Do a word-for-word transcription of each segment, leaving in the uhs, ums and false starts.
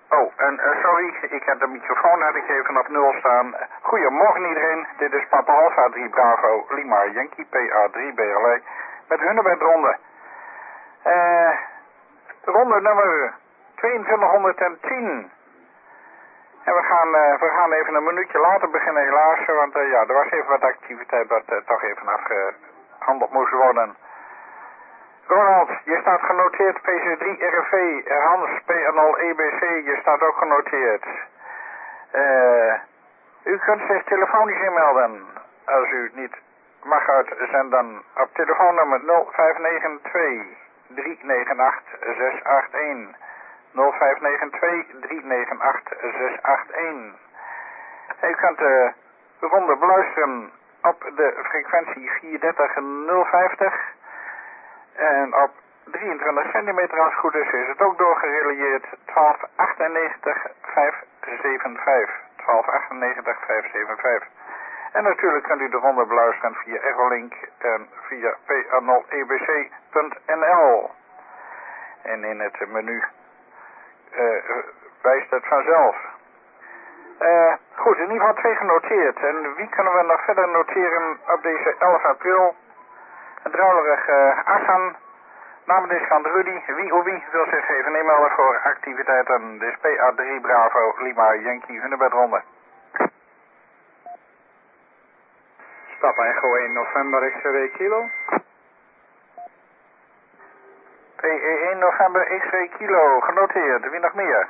Oh, en uh, sorry, ik heb de microfoon had ik even op nul staan. Goedemorgen iedereen, dit is Papa Alpha drie Bravo Lima Yankee P A drie B L E met Hunebedronde. Eh, ronde nummer tweeëntwintighonderdtien. En we gaan, uh, we gaan even een minuutje later beginnen helaas, want uh, ja, er was even wat activiteit wat uh, toch even afgehandeld moest worden. Ronald, je staat genoteerd P C drie R V, Hans P nul E B C, je staat ook genoteerd. Uh, u kunt zich telefonisch inmelden, als u het niet mag uitzenden, op telefoonnummer nul vijf negen twee drie negen acht zes acht een. nul vijf negen twee drie negen acht zes acht een. U kunt de ronde beluisteren op de frequentie vierhonderddertig nul vijftig. En op drieëntwintig centimeter als het goed is, is het ook doorgerelieerd twaalf achtennegentig vijfhonderdzevenenvijftig. twaalf achtennegentig vijfhonderdzevenenvijftig. En natuurlijk kunt u de ronde beluisteren via Echolink en via P nul E B C punt N L. En in het menu uh, wijst het vanzelf. Uh, goed, in ieder geval twee genoteerd. En wie kunnen we nog verder noteren op deze elf april? Een druilerig uh, Assan, namendiscount Rudy, wie of wie wil zich even inmelden voor activiteiten. Dus P A drie Bravo Lima Yankee Hunebedronde. Papa Echo één November X-ray kilo. P E één November X-ray kilo, genoteerd. Wie nog meer?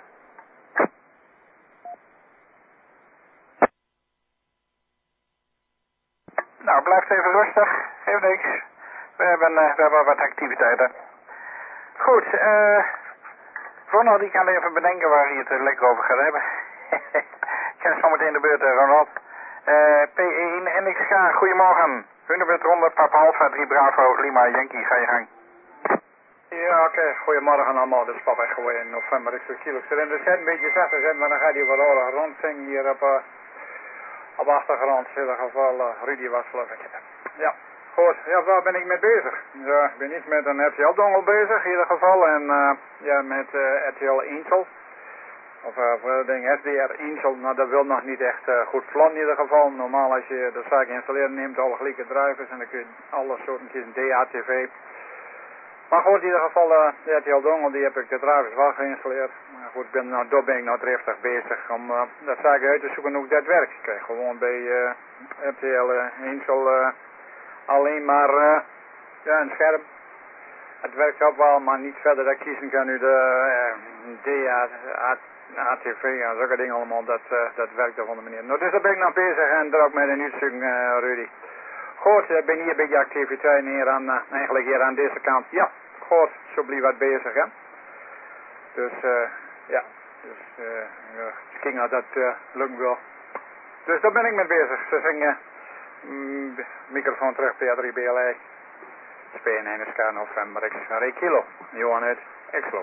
Nou, blijft even rustig, geeft niks. We hebben, uh, we hebben wat activiteiten. Goed, eh... Uh, Ronald, die kan even bedenken waar hij het uh, lekker over gaat hebben. Ik ga zo meteen de beurt, uh, Ronald. Uh, P E één N X K, goedemorgen. Hunebedronde, Papa Alpha drie Bravo, Lima Yankee, ga je gang. Ja, oké. Okay. Goedemorgen allemaal. Dit is Papa Echo in november X-ray kilo. Ik zit in de set een beetje zachter zetten, maar dan gaat hij wat oorlog rondzingen hier op, uh, op de achtergrond. In ieder geval, uh, Rudy was geloof ik. Ja. Goed, ja, waar ben ik mee bezig? Ja, ik ben niet met een R T L-dongel bezig in ieder geval. En uh, ja, met uh, R T L Angel. Of uh, voor dat ding S D R Angel, nou dat wil nog niet echt uh, goed vlam in ieder geval. Normaal als je de zaak installeren neemt alle gelijke drivers en dan kun je alle soorten kiezen, D A T V. Maar goed, in ieder geval, uh, de R T L-dongel, die heb ik de drivers wel geïnstalleerd. Maar goed, ben, nou, daar ben ik nou driftig bezig om uh, dat zaak uit te zoeken hoe ik dat werkt. Ik krijg gewoon bij uh, R T L uh, Angel uh, alleen maar uh, ja, een scherm. Het werkt ook wel, maar niet verder. Dat kiezen kan u de uh, D A T V en zulke dingen allemaal. Dat, uh, dat werkt op een manier. Nou, dus daar ben ik nou bezig en daar ook met een uitzoeken, uh, Rudy. Goed, ik ben hier een beetje activiteiten hier aan, uh, eigenlijk hier aan deze kant. Ja, goed, zo blijf wat bezig, hè. Dus, uh, ja, dus, uh, ja, ik ging dat dat uh, lukt wel. Dus daar ben ik mee bezig. Ze zingen, mm, microfoon terug, P A drie B L E. P N S K November X-ray kilo. Johan uit Exlo.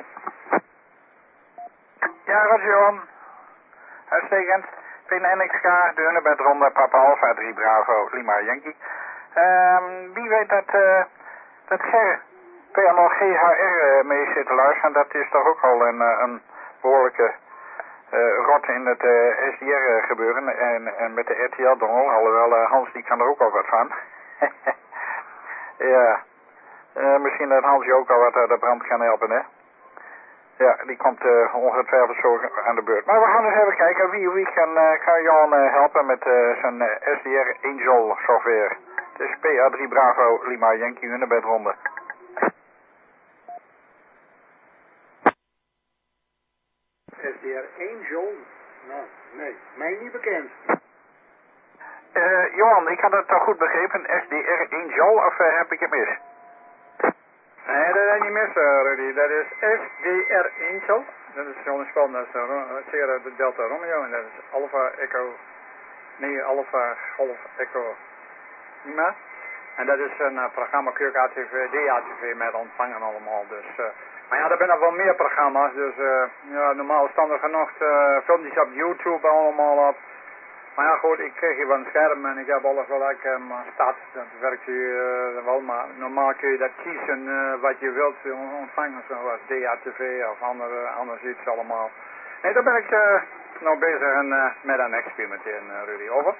Ja, Roger Johan. Uitstekend. P N X K, de Hunebedronde, Papa Alpha drie Bravo, Lima Yankee. Um, wie weet dat, uh, dat Ger P N L G H R uh, mee zit te luisteren. Dat is toch ook al een, uh, een behoorlijke uh, rot in het uh, S D R uh, gebeuren. En, en met de R T L-dongel, alhoewel uh, Hans die kan er ook al wat van. Ja, uh, misschien dat Hans je ook al wat uit de brand kan helpen, hè? Ja, die komt uh, ongetwijfeld zo aan de beurt. Maar we gaan eens even kijken wie, wie kan, uh, kan Johan uh, helpen met uh, zijn uh, S D R Angel software. Het is P A drie Bravo Lima Yankee Hunebedronde. S D R Angel? Nou, nee, mij niet bekend. Uh, Johan, ik had het toch goed begrepen, S D R Angel, of uh, heb ik het mis? Nee, dat is niet mis, uh, Rudy. Dat is S D R Angel. Dat is zo'n spel, dat is uh, Sierra Delta Romeo en dat is Alpha Echo, nee, Alpha Golf Echo Lima. En dat is een uh, programma Q K A T V, D A T V met ontvangen allemaal. Dus, uh, maar ja, er zijn nog wel meer programma's. Dus uh, ja, normaal staan er genoeg uh, filmpjes op YouTube allemaal op. Maar ja goed, ik kreeg hier wel een scherm en ik heb alles wel lekker maar staat. Dat werkt hier uh, wel, maar normaal kun je dat kiezen uh, wat je wilt ontvangen. Zoals D A T V of andere, anders iets allemaal. Nee, daar ben ik uh, nog bezig en, uh, met aan experimenteren, uh, Rudy. Over.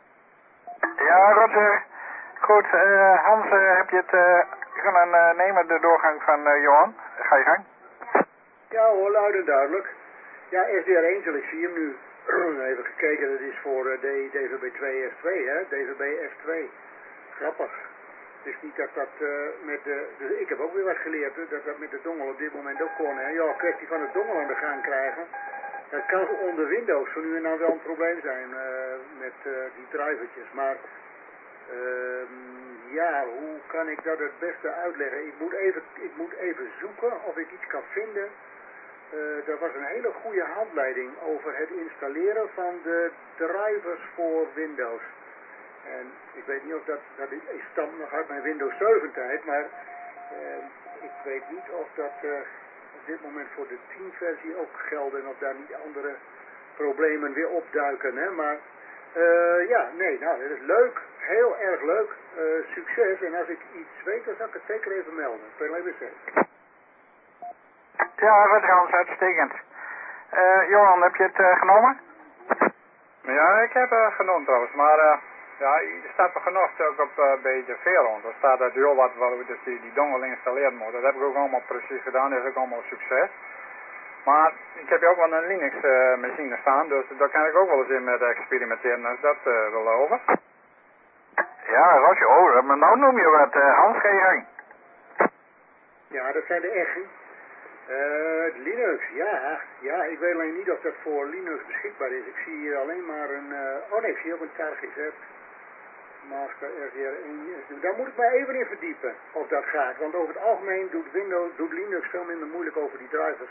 Ja, Roger. Goed, uh, Hans, uh, heb je het uh, kunnen uh, nemen, de doorgang van uh, Johan? Ga je gang. Ja hoor, luid en duidelijk. Ja, S D R één, ik zie hem nu. Even gekeken, dat is voor uh, D V B twee F twee, hè? D V B F twee. Grappig. Het is niet dat dat uh, met de... Dus ik heb ook weer wat geleerd, hè, dat dat met de dongel op dit moment ook kon. Hè? Ja, een kwestie van het dongel aan de gang krijgen. Dat kan onder Windows voor nu en dan wel een probleem zijn uh, met uh, die drivertjes. Maar uh, ja, hoe kan ik dat het beste uitleggen? Ik moet even, ik moet even zoeken of ik iets kan vinden. Uh, er was een hele goede handleiding over het installeren van de drivers voor Windows. En ik weet niet of dat, dat is, ik stam nog uit mijn Windows zeven tijd, maar uh, ik weet niet of dat uh, op dit moment voor de tien versie ook geldt en of daar niet andere problemen weer opduiken. Hè? Maar uh, ja, nee, nou, dat is leuk, heel erg leuk, uh, succes. En als ik iets weet, dan zal ik het zeker even melden. Per even zeggen. Ja, Roger Hans, uitstekend. Uh, Johan, heb je het uh, genomen? Ja, ik heb uh, genomen trouwens, maar uh, ja, er staat er genoeg ook op uh, bij de V rond. Er staat dat heel wat waar we dus die, die dongel installeren moeten. Dat heb ik ook allemaal precies gedaan, dat is ook allemaal succes. Maar ik heb ook wel een Linux uh, machine staan, dus daar kan ik ook wel eens in met experimenteren als dat uh, wil over. Ja, Roger, oh, maar nou noem je wat, uh, Hans, ga je gang. Ja, dat zijn de echten. Uh, Linux, ja, ja, ik weet alleen niet of dat voor Linux beschikbaar is. Ik zie hier alleen maar een, uh, oh nee, ik zie ook een target, Master R D R één. Daar moet ik mij even in verdiepen of dat gaat, want over het algemeen doet Windows, doet Linux veel minder moeilijk over die drivers.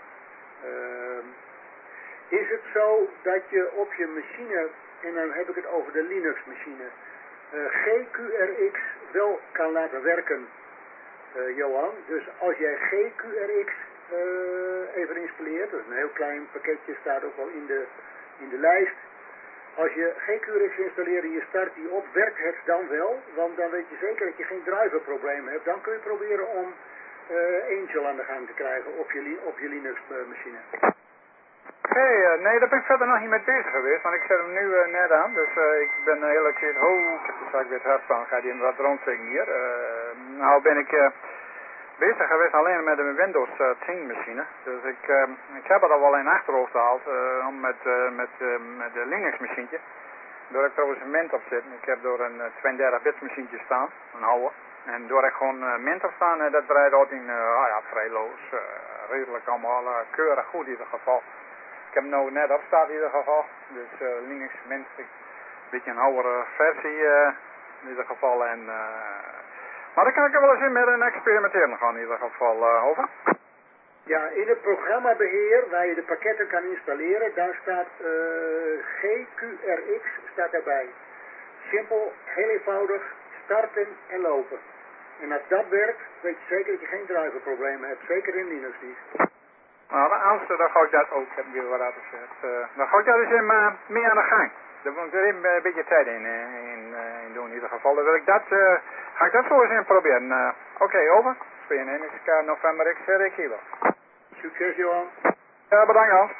Uh, is het zo dat je op je machine, en dan heb ik het over de Linux machine, uh, G Q R X wel kan laten werken? Uh, Johan, dus als jij G Q R X uh, even installeert, dat is een heel klein pakketje, staat ook al in de, in de lijst. Als je G Q R X installeert en je start die op, werkt het dan wel? Want dan weet je zeker dat je geen driverprobleem hebt. Dan kun je proberen om uh, Angel aan de gang te krijgen op je, op je Linux uh, machine. Oké, okay, uh, nee, daar ben ik verder nog niet mee bezig geweest, want ik zet hem nu uh, net aan. Dus uh, ik ben uh, heel keer, oh, ik heb de zaak weer het hart van, ga die hem wat rondtrekken hier. Uh, nou ben ik uh, bezig geweest alleen met een Windows uh, tien machine. Dus ik, uh, ik heb er al wel in achterhoofd gehaald uh, met, uh, met, uh, met de Linux machientje. Door ik trouwens een Mint op zit. Ik heb door een uh, tweeëndertig bits machientje staan, een oude. En door ik gewoon uh, Mint op staan, uh, dat draait altijd in, uh, ah ja, vrij loos, uh, redelijk allemaal uh, keurig goed in ieder geval. Ik heb hem nou net op staan in ieder geval. Dus uh, Linux Mint, een beetje een oudere versie uh, in ieder geval. En, uh, maar dan kan ik er wel eens in met een experimenteren gaan in ieder geval, uh, over. Ja, in het programmabeheer waar je de pakketten kan installeren, daar staat uh, G Q R X staat daarbij. Simpel, heel eenvoudig, starten en lopen. En als dat werkt, weet je zeker dat je geen driverproblemen hebt. Zeker in Linux niet. Nou, anders dan ga ik dat ook, ik heb weer wat uitgezet. Uh, dan ga ik dat eens in, uh, mee aan de gang. Daar moet ik er even een beetje tijd in, uh, in, uh, in doen in ieder geval. Dan wil ik dat, uh, ga ik dat zo eens in proberen. Uh, Oké, okay, over. twee N X K November X R kilo. Succes, Johan. Ja, bedankt Hans.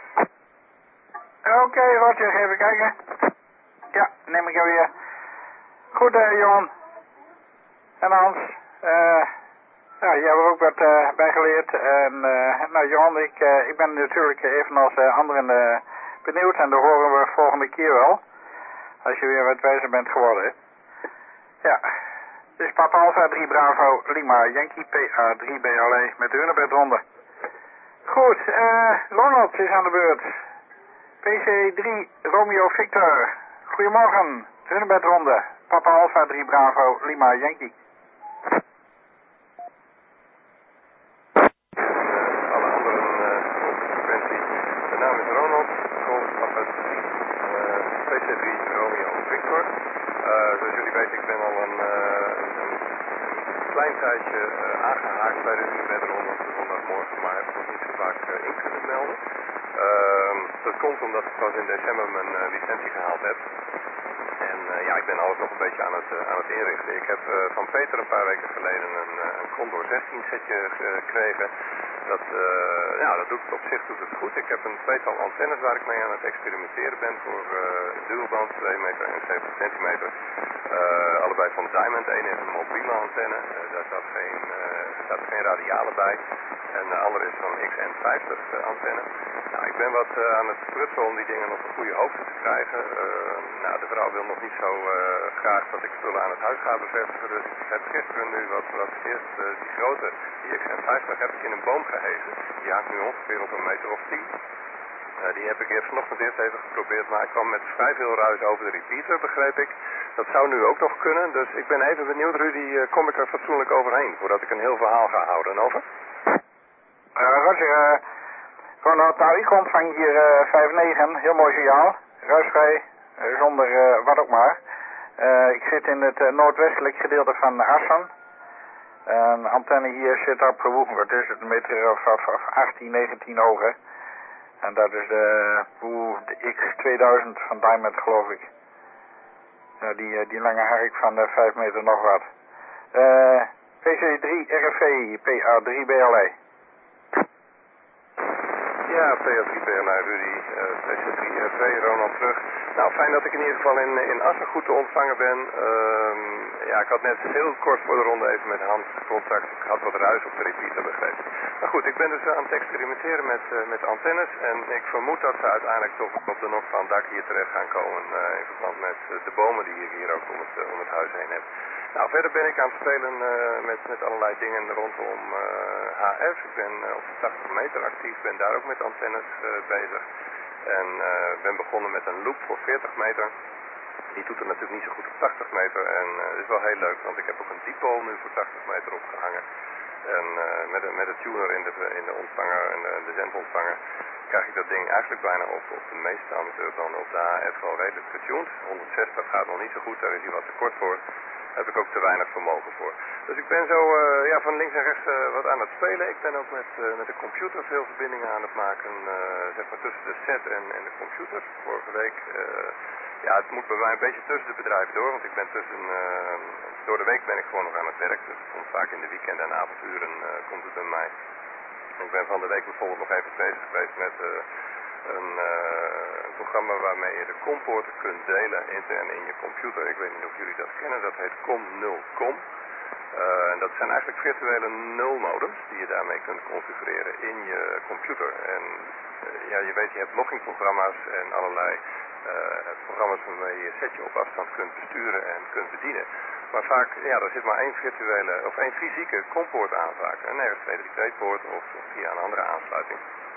Oké, okay, Roger, even kijken. Ja, neem ik jou weer. Goed, uh, Johan. En Hans. Uh, ja, jij hebt er ook wat uh, bij geleerd. En, uh, nou, Johan, ik, uh, ik ben natuurlijk evenals uh, anderen uh, benieuwd. En dat horen we volgende keer wel. Als je weer wat wijzer bent geworden. Ja. Dus Papa Alpha drie Bravo Lima Yankee P A drie B L E met de Hunebedronde. Goed, uh, Ronald is aan de beurt. P C drie Romeo Victor. Goedemorgen, de Hunebedronde. Papa Alpha drie Bravo Lima Yankee. Alle anderen uh, op de frequentie. De naam is Ronald, Golf Papa uh, P C drie Romeo Victor. Uh, zoals jullie weten, ik ben al een, uh, een, een klein tijdje uh, aangehaakt bij de Hunebedronde op de zondagmorgen, maar heb nog niet zo vaak uh, in kunnen melden. Uh, dat komt omdat ik pas in december mijn uh, licentie gehaald heb. En uh, ja, ik ben alles nog een beetje aan het, uh, aan het inrichten. Ik heb uh, van Peter een paar weken geleden een, uh, een Condor zestien setje gekregen. Dat, uh, ja, dat doet het op zich doet het goed. Ik heb een tweetal antennes waar ik mee aan het experimenteren ben voor uh, duurband, twee meter en zeventig centimeter. Uh, allebei van Diamond. Eén is een mobiele antenne, uh, daar staat geen, uh, staat geen radiale bij. En de andere is zo'n X N vijftig uh, antenne. Nou, ik ben wat uh, aan het frutselen om die dingen op een goede hoogte te krijgen. Uh, nou, de vrouw wil nog niet zo uh, graag dat ik spullen aan het huis ga bevestigen. Dus ik heb gisteren nu wat, wat eerst uh, die grote, die X N vijftig, heb ik in een boom gehezen. Die hangt nu ongeveer op een meter of tien. Uh, die heb ik eerst vanochtend eerst even geprobeerd, maar ik kwam met vrij veel ruis over de repeater, begreep ik. Dat zou nu ook nog kunnen, dus ik ben even benieuwd, Rudy, uh, kom ik er fatsoenlijk overheen, voordat ik een heel verhaal ga houden. Over? Uh, Roger, uh, Ronald, nou ik ontvang hier uh, vijf negen, heel mooi signaal, ruisvrij, uh, zonder uh, wat ook maar. Uh, ik zit in het uh, noordwestelijk gedeelte van Assen. Een antenne hier zit op, hoe is het, een meter of, of, of achttien, negentien hoog, hè. En dat is de, hoe, de X tweeduizend van Diamond, geloof ik. Ja, die, die lange hark van uh, vijf meter nog wat. Uh, P C drie R F E, P A drie B L E. Ja, P A drie B L E, Rudy, uh, P C drie R F E, Ronald terug. Nou, fijn dat ik in ieder geval in, in Assen goed te ontvangen ben. Uh, ja, ik had net heel kort voor de ronde even met Hans contact. Ik had wat ruis op de repeater begrepen. Maar goed, ik ben dus aan het experimenteren met, uh, met antennes. En ik vermoed dat ze uiteindelijk toch op de nok van het dak hier terecht gaan komen. Uh, in verband met uh, de bomen die ik hier ook om het, uh, om het huis heen heb. Nou, verder ben ik aan het spelen uh, met, met allerlei dingen rondom uh, H F. Ik ben uh, op de tachtig meter actief, ben daar ook met antennes uh, bezig. En uh, ben begonnen met een loop voor veertig meter. Die doet er natuurlijk niet zo goed op tachtig meter. En uh, dat is wel heel leuk, want ik heb ook een dipole nu voor tachtig meter opgehangen. En uh, met, een, met een tuner in de, in de ontvanger en de, de zendontvanger krijg ik dat ding eigenlijk bijna op, op de meeste amateurbanden op de H F wel redelijk getuned. honderdzestig gaat nog niet zo goed, daar is hij wat te kort voor. Daar heb ik ook te weinig vermogen voor. Dus ik ben zo uh, ja, van links en rechts uh, wat aan het spelen. Ik ben ook met, uh, met de computer veel verbindingen aan het maken, uh, zeg maar tussen de set en, en de computer. Vorige week, uh, ja, het moet bij mij een beetje tussen de bedrijven door, want ik ben tussen, uh, door de week ben ik gewoon nog aan het werk. Dus het komt vaak in de weekend en avonduren uh, komt het bij mij. Ik ben van de week bijvoorbeeld nog even bezig geweest met uh, een, uh, een programma waarmee je de kompoorten kunt delen intern in je computer. Ik weet niet of jullie dat kennen, dat heet com nul com. Uh, en dat zijn eigenlijk virtuele nulmodems die je daarmee kunt configureren in je computer. En uh, ja, je weet, je hebt loggingprogramma's en allerlei uh, programma's waarmee je je setje op afstand kunt besturen en kunt bedienen. Maar vaak, ja, er zit maar één virtuele, of één fysieke kompoort aan vaak. En nergens twee drie twee-poort of, of via een andere aansluiting.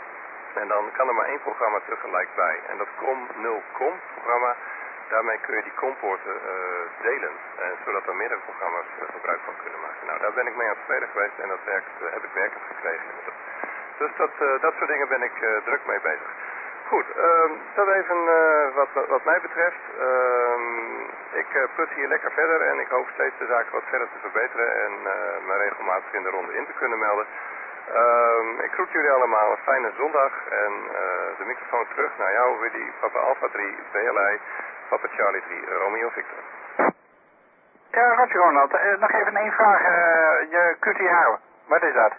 En dan kan er maar één programma tegelijk bij. En dat com nul com programma, daarmee kun je die kompoorten uh, delen. Uh, zodat er meerdere programma's uh, gebruik van kunnen maken. Nou, daar ben ik mee aan het spelen geweest en dat werkt, uh, heb ik werkend gekregen. Dus dat, uh, dat soort dingen ben ik uh, druk mee bezig. Goed, uh, dat even uh, wat, wat mij betreft. Uh, ik uh, put hier lekker verder en ik hoop steeds de zaak wat verder te verbeteren en uh, me regelmatig in de ronde in te kunnen melden. Uh, ik groet jullie allemaal een fijne zondag en uh, de microfoon terug naar jou, Willy, Papa Alpha drie, B L I, Papa Charlie drie, Romeo Victor. Ja, Roger Ronald, uh, nog even één vraag. Uh, je Q T H, wat is dat?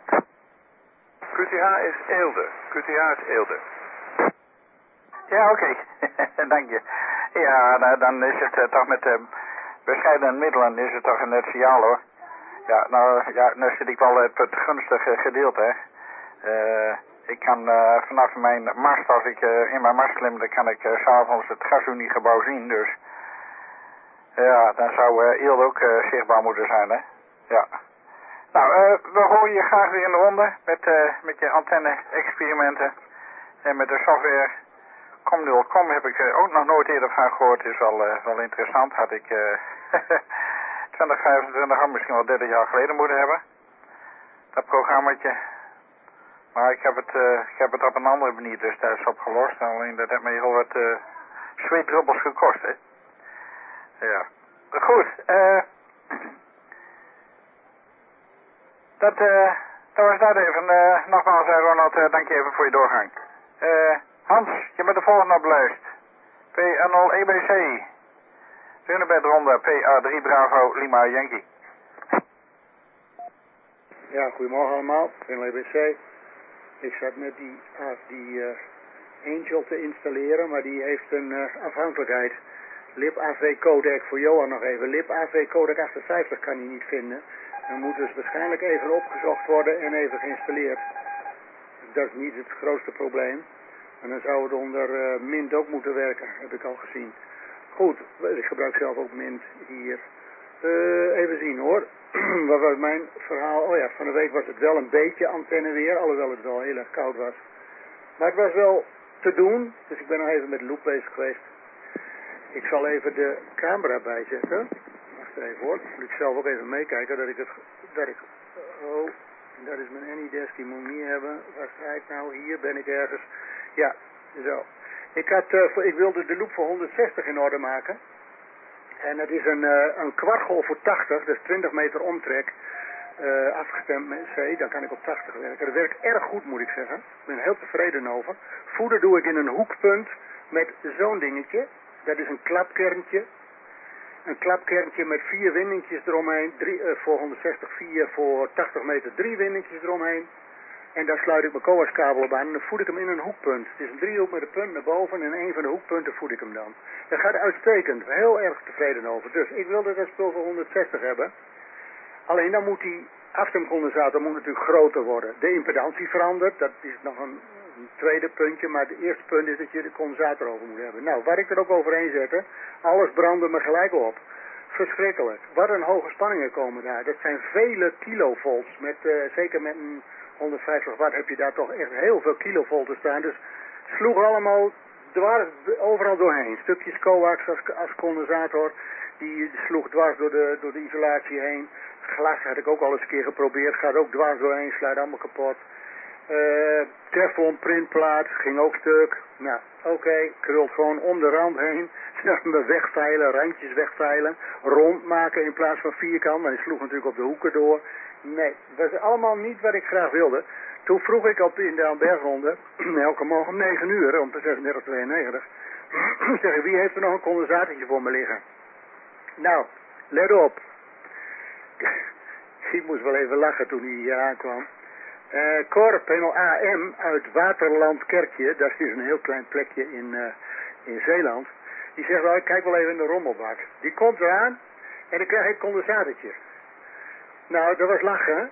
Q T H is Eelde. Q T H is Eelde. Ja, oké. Okay. Dank je. Ja, nou, dan is het uh, toch met uh, bescheidene middelen is het toch een net signaal, hoor. Ja, nou, ja, nou zit ik wel op het gunstige gedeelte, hè. Uh, ik kan uh, vanaf mijn mast, als ik uh, in mijn mast klim, dan kan ik uh, s'avonds het gasuniegebouw zien, dus ja, dan zou uh, Eelde ook uh, zichtbaar moeten zijn, hè. Ja. Nou, uh, we horen je graag weer in de ronde met, uh, met je antenne-experimenten en met de software. com nul com heb ik uh, ook nog nooit eerder van gehoord, is wel, uh, wel interessant, had ik uh, twintig, vijfentwintig, misschien wel dertig jaar geleden moeten hebben, dat programmaatje. Maar ik heb het, uh, ik heb het op een andere manier dus thuis opgelost, alleen dat heeft me heel wat uh, zweetdruppels gekost, hè. Ja, goed, eh... Dat, uh, dat was dat even. Uh, nogmaals, uh, Ronald, uh, dank je even voor je doorgang. Uh, Hans, je bent de volgende op de lijst. P N nul E B C. Runebed ronde, P A drie Bravo Lima Yankee. Ja, goedemorgen allemaal. Ik ben L B C. Ik zat net die, uh, die uh, Angel te installeren, maar die heeft een uh, afhankelijkheid. lib-A V codec voor Johan nog even. lib-A V codec achtenvijftig kan hij niet vinden. Dan moet dus waarschijnlijk even opgezocht worden en even geïnstalleerd. Dat is niet het grootste probleem. En dan zou het onder uh, Mint ook moeten werken, heb ik al gezien. Goed, ik gebruik zelf ook Mint hier. Uh, even zien hoor. Wat was mijn verhaal? Oh ja, van de week was het wel een beetje antenne weer, alhoewel het wel heel erg koud was. Maar het was wel te doen, dus ik ben nog even met de loop bezig geweest. Ik zal even de camera bijzetten. Wacht even hoor, moet ik zelf ook even meekijken dat ik het... Dat ik, oh, dat is mijn Anydesk, die moet ik niet hebben. Waar sta ik nou? Hier ben ik ergens. Ja, zo. Ik, had, uh, voor, ik wilde de loop voor honderdzestig in orde maken. En dat is een, uh, een kwartgolf voor tachtig, dus twintig meter omtrek. Uh, afgestemd met C, dan kan ik op tachtig werken. Dat werkt erg goed, moet ik zeggen. Ik ben er heel tevreden over. Voeden doe ik in een hoekpunt met zo'n dingetje. Dat is een klapkerntje. Een klapkerntje met vier windingjes eromheen. Drie, uh, voor honderdzestig, vier, voor tachtig meter drie windingjes eromheen. En daar sluit ik mijn coaxkabel op aan en dan voed ik hem in een hoekpunt. Het is een driehoek met een punt naar boven en in een van de hoekpunten voed ik hem dan. Dat gaat uitstekend. Heel erg tevreden over. Dus ik wilde dat spul voor honderdzestig hebben. Alleen dan moet die afstemcondensator moet natuurlijk groter worden. De impedantie verandert. Dat is nog een, een tweede puntje. Maar het eerste punt is dat je de condensator over moet hebben. Nou, waar ik er ook overheen zette. Alles brandde me gelijk op. Verschrikkelijk. Wat een hoge spanningen komen daar. Dat zijn vele kilovolts. Met, uh, zeker met een honderdvijftig watt heb je daar toch echt heel veel kilovolten staan. Dus sloeg allemaal dwars overal doorheen. Stukjes coax als, als condensator. Die sloeg dwars door de, door de isolatie heen. Glas had ik ook al eens een keer geprobeerd. Gaat ook dwars doorheen. Sluit allemaal kapot. Uh, Teflon printplaat. Ging ook stuk. Nou, oké. Okay, krult gewoon om de rand heen. Wegveilen. Randjes wegveilen. Rond maken in plaats van vierkant. Maar die sloeg natuurlijk op de hoeken door. Nee, dat is allemaal niet wat ik graag wilde. Toen vroeg ik op in de Albergronde, elke morgen om negen uur, om zesendertig tweeënnegentig, zeg ik, wie heeft er nog een condensatortje voor me liggen? Nou, let op. Ik moest wel even lachen toen hij hier aankwam. Uh, Cor Panel A M uit Waterland-Kerkje, dat is een heel klein plekje in, uh, in Zeeland. Die zegt wel, ik kijk wel even in de rommelbak. Die komt eraan en dan krijg ik een condensatortje. Nou, dat was lachen.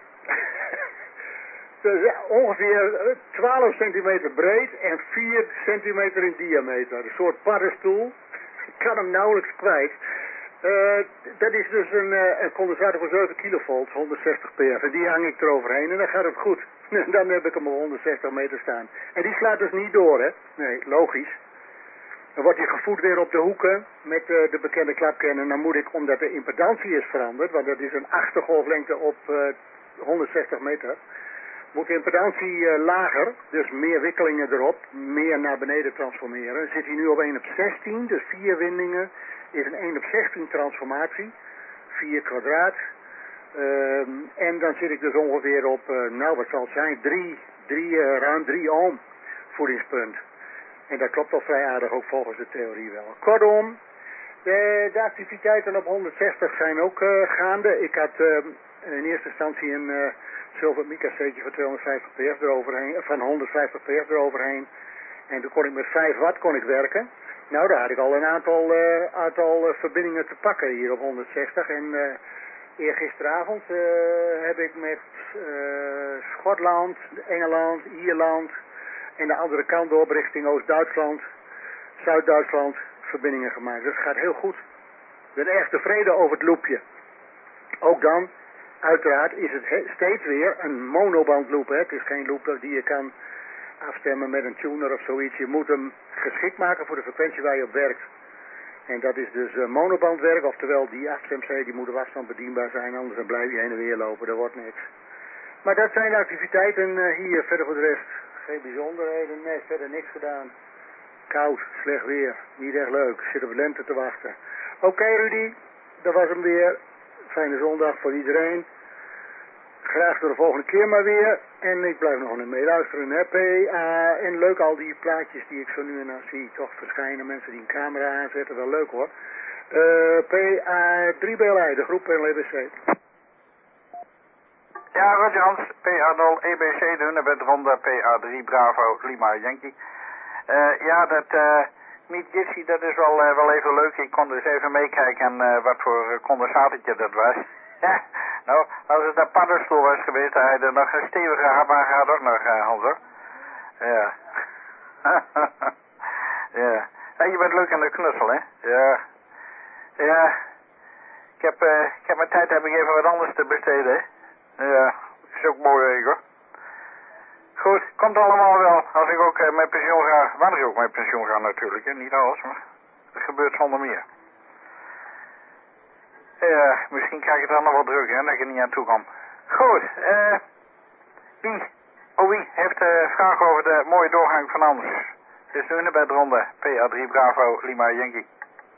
Dus ongeveer twaalf centimeter breed en vier centimeter in diameter. Een soort paddenstoel. Ik kan hem nauwelijks kwijt. Uh, dat is dus een, uh, een condensator voor zeven kilovolt, honderdzestig P F. En die hang ik eroverheen en dan gaat het goed. Dan heb ik hem op honderdzestig meter staan. En die slaat dus niet door, hè. Nee, logisch. Dan wordt hij gevoed weer op de hoeken met uh, de bekende klapkern. En dan moet ik, omdat de impedantie is veranderd, want dat is een achtergolflengte op uh, honderdzestig meter, moet de impedantie uh, lager, dus meer wikkelingen erop, meer naar beneden transformeren. Dan zit hij nu op één op zestien, dus vier windingen is een één op zestien transformatie, vier kwadraat. Uh, en dan zit ik dus ongeveer op, uh, nou wat zal het zijn, drie, drie, uh, ruim drie ohm voedingspunt. En dat klopt al vrij aardig, ook volgens de theorie wel. Kortom, de, de activiteiten op honderdzestig zijn ook uh, gaande. Ik had uh, in eerste instantie een uh, zilver mica-steekje van tweehonderdvijftig P F eroverheen, van honderdvijftig P F eroverheen. En toen kon ik met vijf watt kon ik werken. Nou, daar had ik al een aantal, uh, aantal uh, verbindingen te pakken hier op honderdzestig. En uh, eergisteravond uh, heb ik met uh, Schotland, Engeland, Ierland en de andere kant op richting Oost-Duitsland, Zuid-Duitsland verbindingen gemaakt. Dus het gaat heel goed. Ik ben erg tevreden over het loopje. Ook dan, uiteraard, is het steeds weer een monobandloop. Hè. Het is geen loop die je kan afstemmen met een tuner of zoiets. Je moet hem geschikt maken voor de frequentie waar je op werkt. En dat is dus uh, monobandwerk, oftewel die afstem-C die moet op afstand bedienbaar zijn, anders dan blijf je heen en weer lopen, dat wordt niks. Maar dat zijn de activiteiten uh, hier, verder voor de rest geen bijzonderheden, nee, verder niks gedaan. Koud, slecht weer, niet echt leuk, zit op lente te wachten. Oké okay, Rudy, dat was hem weer. Fijne zondag voor iedereen. Graag tot de volgende keer maar weer. En ik blijf nog een meeluisteren. Hè. P A, en leuk al die plaatjes die ik zo nu en dan zie toch verschijnen. Mensen die een camera aanzetten, wel leuk hoor. Uh, P A drie B L I, de groep N L B C. Ja, Roger Hans, P A nul, E B C, de Hunebed Ronde, P A drie, Bravo, Lima, Yankee. Uh, ja, dat uh, Meet Gitsy, dat is wel, uh, wel even leuk. Ik kon dus even meekijken uh, wat voor uh, condensatortje dat was. Ja, nou, als het een paddenstoel was geweest, dan had je er nog een stevige hap aan gehad ook nog, uh, Hans, hoor. Ja. Ja. Hey, je bent leuk aan de knussel, hè? Ja. Ja. Ik heb, uh, ik heb mijn tijd heb ik even wat anders te besteden, hè? Ja. Is ook mooi werk, hoor. Goed, komt allemaal wel. Als ik ook uh, met pensioen ga, wanneer ik ook met pensioen ga natuurlijk, hè? Niet alles, maar dat gebeurt zonder meer. Ja, misschien krijg ik het dan nog wel druk, hè, dat ik er niet aan toe kom. Goed, eh, uh, wie? Oh, wie heeft uh, vragen over de mooie doorgang van Anders? Het is nu in de ronde, P A drie, Bravo, Lima, Yankee.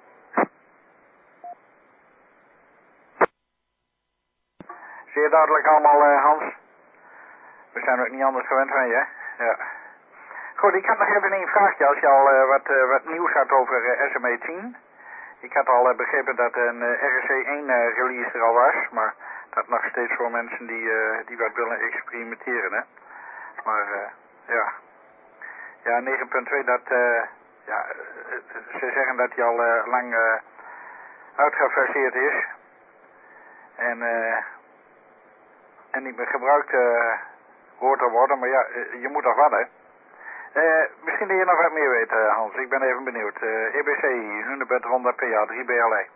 Zeer duidelijk allemaal, uh, Hans. We zijn ook niet anders gewend van je, hè? Ja. Goed, ik had nog even één vraagje als je al uh, wat, uh, wat nieuws had over uh, S M E tien. Ik had al uh, begrepen dat een uh, R C één uh, release er al was, maar dat nog steeds voor mensen die, uh, die wat willen experimenteren, hè. Maar, uh, ja. Ja, negen punt twee, dat, uh, ja, uh, ze zeggen dat hij al uh, lang uh, uitgefaseerd is. En, uh, en niet meer gebruikt uh, hoort te worden, maar ja, uh, je moet nog wat, hè. Uh, misschien dat je nog wat meer weet, uh, Hans. Ik ben even benieuwd. Uh, E B C, Hunebed Ronde, P A drie, B L E.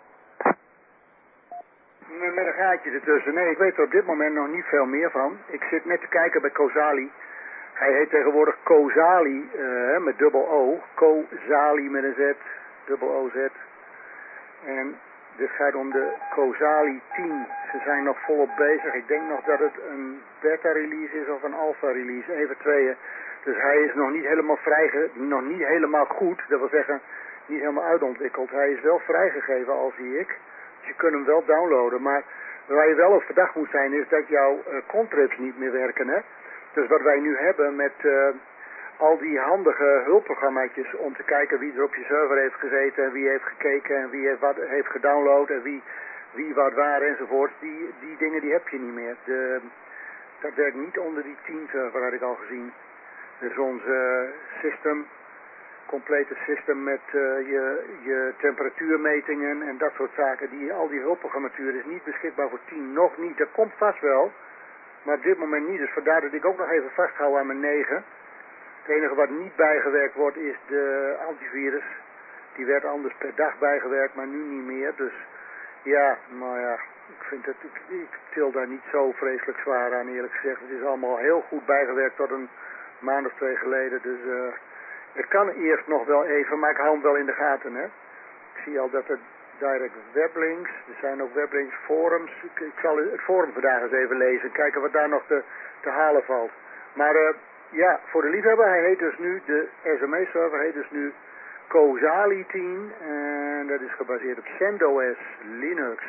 Met een gaatje ertussen. Nee, ik weet er op dit moment nog niet veel meer van. Ik zit net te kijken bij Kozali. Hij heet tegenwoordig Kozali, uh, met dubbel O. Kozali met een Z, dubbel O Z. En dit gaat om de Kozali tien. Ze zijn nog volop bezig. Ik denk nog dat het een beta-release is of een alpha-release. Even tweeën. Dus hij is nog niet helemaal vrij, nog niet helemaal goed. Dat wil zeggen, niet helemaal uitontwikkeld. Hij is wel vrijgegeven, al zie ik. Dus je kunt hem wel downloaden. Maar waar je wel op verdacht moet zijn, is dat jouw uh, contrips niet meer werken, hè. Dus wat wij nu hebben met uh, al die handige hulpprogrammaatjes om te kijken wie er op je server heeft gezeten en wie heeft gekeken en wie heeft wat heeft gedownload en wie, wie wat waar enzovoort. Die, die dingen die heb je niet meer. De, dat werkt niet onder die tien server, had ik al gezien. Dus ons uh, system, complete system met uh, je, je temperatuurmetingen en dat soort zaken. Die, al die hulpprogrammatuur is niet beschikbaar voor tien. Nog niet, dat komt vast wel. Maar op dit moment niet. Dus vandaar dat ik ook nog even vasthoud aan mijn negen. Het enige wat niet bijgewerkt wordt is de antivirus. Die werd anders per dag bijgewerkt, maar nu niet meer. Dus ja, nou ja, ik vind het, ik, ik til daar niet zo vreselijk zwaar aan, eerlijk gezegd. Het is allemaal heel goed bijgewerkt tot een maand of twee geleden. Dus uh, het kan eerst nog wel even, maar ik hou hem wel in de gaten, hè. Ik zie al dat er direct weblinks, er zijn ook weblinks, forums. Ik, ik zal het forum vandaag eens even lezen, kijken wat daar nog te, te halen valt. Maar uh, ja, voor de liefhebber, hij heet dus nu, de S M E-server heet dus nu Kozali tien. En dat is gebaseerd op CentOS Linux.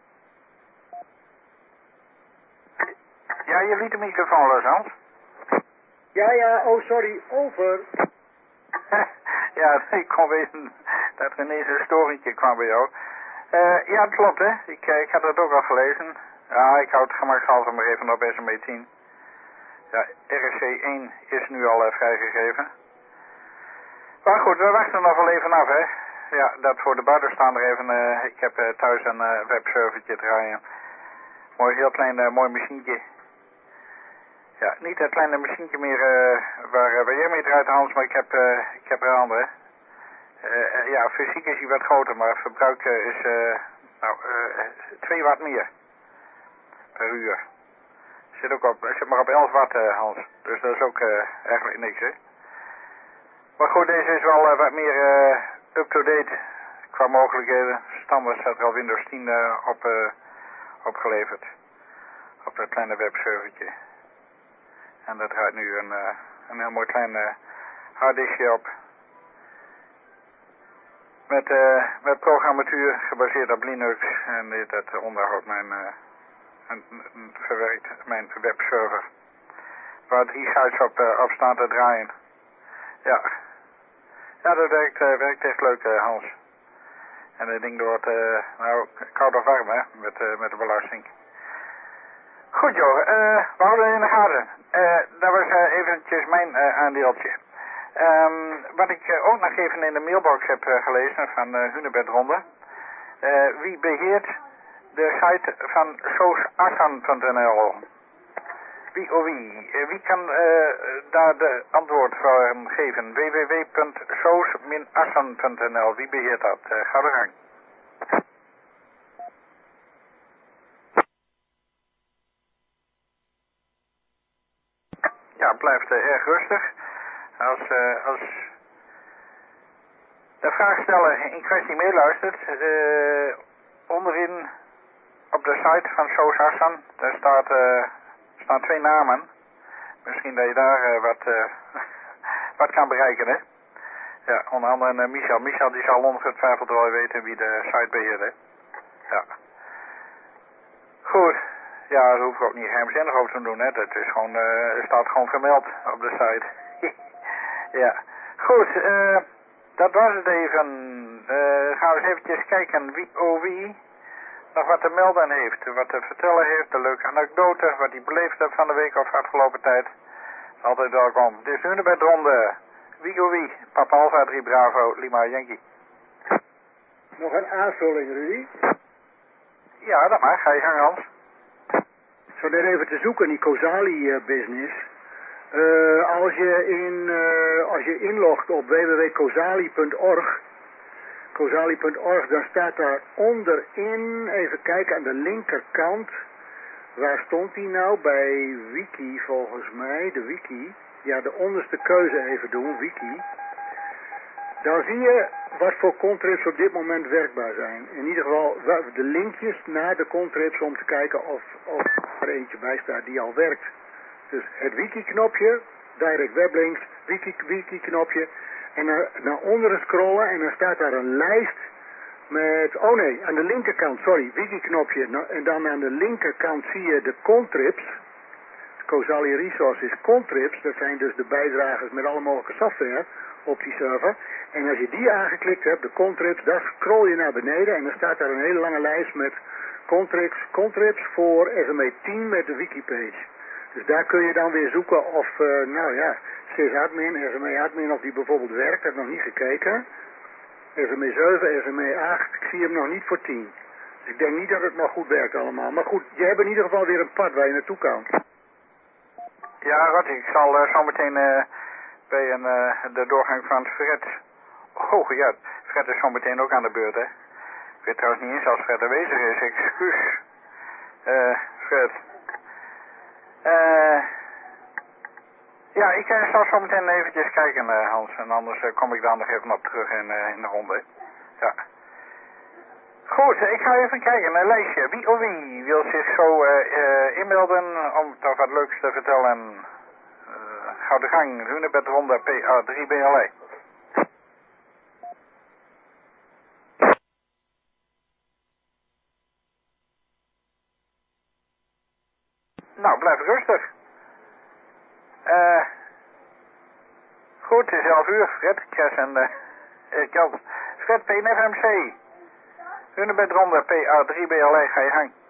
Ja, je liet de microfoon los, Hans. Ja, ja, oh sorry, over. Ja, ik kon weten dat er ineens een storingje kwam bij jou. Uh, ja, het klopt, hè. Ik, uh, ik had het ook al gelezen. Ja, ik houd het gemakshalve maar even op S M E tien. Ja, R C één is nu al uh, vrijgegeven. Maar goed, we wachten nog wel even af, hè. Ja, dat voor de buitenstaander even... Uh, ik heb uh, thuis een uh, webservertje draaien. Mooi, heel klein, uh, mooi machientje. Ja, niet dat kleine machientje meer uh, waar, uh, waar jij mee draait, Hans, maar ik heb, uh, ik heb er een andere. Uh, uh, ja, fysiek is hij wat groter, maar verbruik uh, is uh, nou, uh, twee watt meer per uur. Zit ook op, zit maar op elf watt, uh, Hans. Dus dat is ook uh, eigenlijk niks, hè. Maar goed, deze is wel uh, wat meer uh, up-to-date qua mogelijkheden. Standaard staat er al Windows tien uh, op, uh, opgeleverd. Op dat kleine webservertje. En dat draait nu een, uh, een heel mooi klein uh, harddiskje op. Met, uh, met programmatuur gebaseerd op Linux. En dit, dat onderhoudt mijn, uh, een, een, verwerkt mijn webserver. Waar drie sites op, uh, op staan te draaien. Ja. Ja, dat werkt, uh, werkt echt leuk, uh, Hans. En dat ding wordt, uh, nou, koud of warm, hè, met, uh, met de belasting. Goed joh, uh, we houden in de gaten. Uh, dat was uh, eventjes mijn uh, aandeeltje. Um, wat ik uh, ook nog even in de mailbox heb uh, gelezen van uh, Hunebedronde. Uh, wie beheert de site van soosassan punt n l? Wie of wie? Uh, wie kan uh, daar de antwoord voor geven? w w w punt soos assan punt n l. Wie beheert dat? Uh, ga de gang. Ja, het blijft uh, erg rustig. Als, uh, als de vraagsteller in kwestie meeluistert, uh, onderin op de site van soosassan, daar staat, uh, staan twee namen. Misschien dat je daar uh, wat, uh, wat kan bereiken, hè? Ja, onder andere uh, Michel. Michel die zal ongetwijfeld wel weten wie de site beheert, hè? Ja. Goed. Ja, daar hoef ik ook niet geheimzinnig over te doen, hè. Dat is gewoon, uh, het staat gewoon vermeld op de site. Ja. Goed, uh, dat was het even. Uh, gaan we eens eventjes kijken wie oh wie nog wat te melden heeft, wat te vertellen heeft, een leuke anekdote, wat hij beleefd heeft van de week of afgelopen tijd. Altijd welkom. Dit is de Hunebedronde. Wie oh wie? Papa Alpha drie Bravo, Lima Yankee. Nog een aanvulling, Rudy? Ja, dat mag. Ga je gang, Hans. Zo net even te zoeken in die Cosali-business. Uh, als, je in, uh, als je inlogt op w w w punt cosali punt org, cosali punt org, dan staat daar onderin, even kijken aan de linkerkant, waar stond die nou? Bij Wiki volgens mij, de Wiki. Ja, de onderste keuze even doen, Wiki. Dan zie je wat voor contracts op dit moment werkbaar zijn. In ieder geval de linkjes naar de contracts om te kijken of, of er eentje bij staat die al werkt. Dus het wiki-knopje, direct weblinks, wiki-knopje. En naar, naar onderen scrollen en dan staat daar een lijst met, oh nee, aan de linkerkant, sorry, wiki-knopje. En dan aan de linkerkant zie je de contrips. Cosali Resources contrips, dat zijn dus de bijdragers met alle mogelijke software op die server. En als je die aangeklikt hebt, de contrips, dan scroll je naar beneden en dan staat daar een hele lange lijst met contrips, contrips voor S M E tien met de wikipage. Dus daar kun je dan weer zoeken of, uh, nou ja, sysadmin, S M E admin, of die bijvoorbeeld werkt. Ik heb nog niet gekeken. S M E zeven, S M E acht, ik zie hem nog niet voor tien. Dus ik denk niet dat het nog goed werkt allemaal. Maar goed, je hebt in ieder geval weer een pad waar je naartoe kan. Ja, Rot, ik zal uh, zo meteen uh, bij een, uh, de doorgang van Fred. Oh ja, Fred is zo meteen ook aan de beurt, hè. Ik weet trouwens niet eens als Fred aanwezig is, excuus. Uh, Fred. Uh, ja, ik uh, zal zo meteen eventjes kijken, uh, Hans. En anders uh, kom ik dan nog even op terug in, uh, in de ronde. Ja. Goed, ik ga even kijken, een lijstje. Wie of wie wil zich zo uh, uh, inmelden om toch wat leuks te vertellen? Uh, ga de gang, Hunebedronde P A drie B L E. Nou, blijf rustig. Uh, goed, het is elf uur. Fred, Kres en uh, Kels. Fred, P N F M C. Hunebedronde P A drie B L E, ga je gang.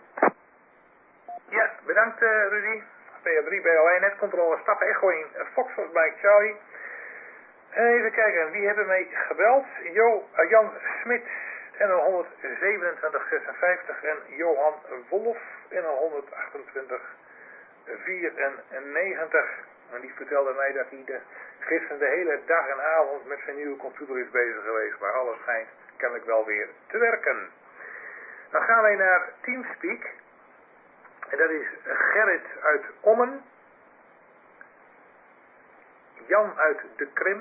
Ja, bedankt uh, Rudy. P A drie B L E, netcontrole, stappen echo in Foxtrot bij Charlie. Even kijken, wie hebben mij gebeld? Jo, uh, Jan Smit, N L honderdzevenentwintig zesenvijftig en Johan Wolf, N L honderdachtentwintig vierennegentig. En die vertelde mij dat hij de, gisteren de hele dag en avond met zijn nieuwe computer is bezig geweest, maar alles schijnt kennelijk wel weer te werken. Dan gaan wij naar Teamspeak. En dat is Gerrit uit Ommen, Jan uit de Krim,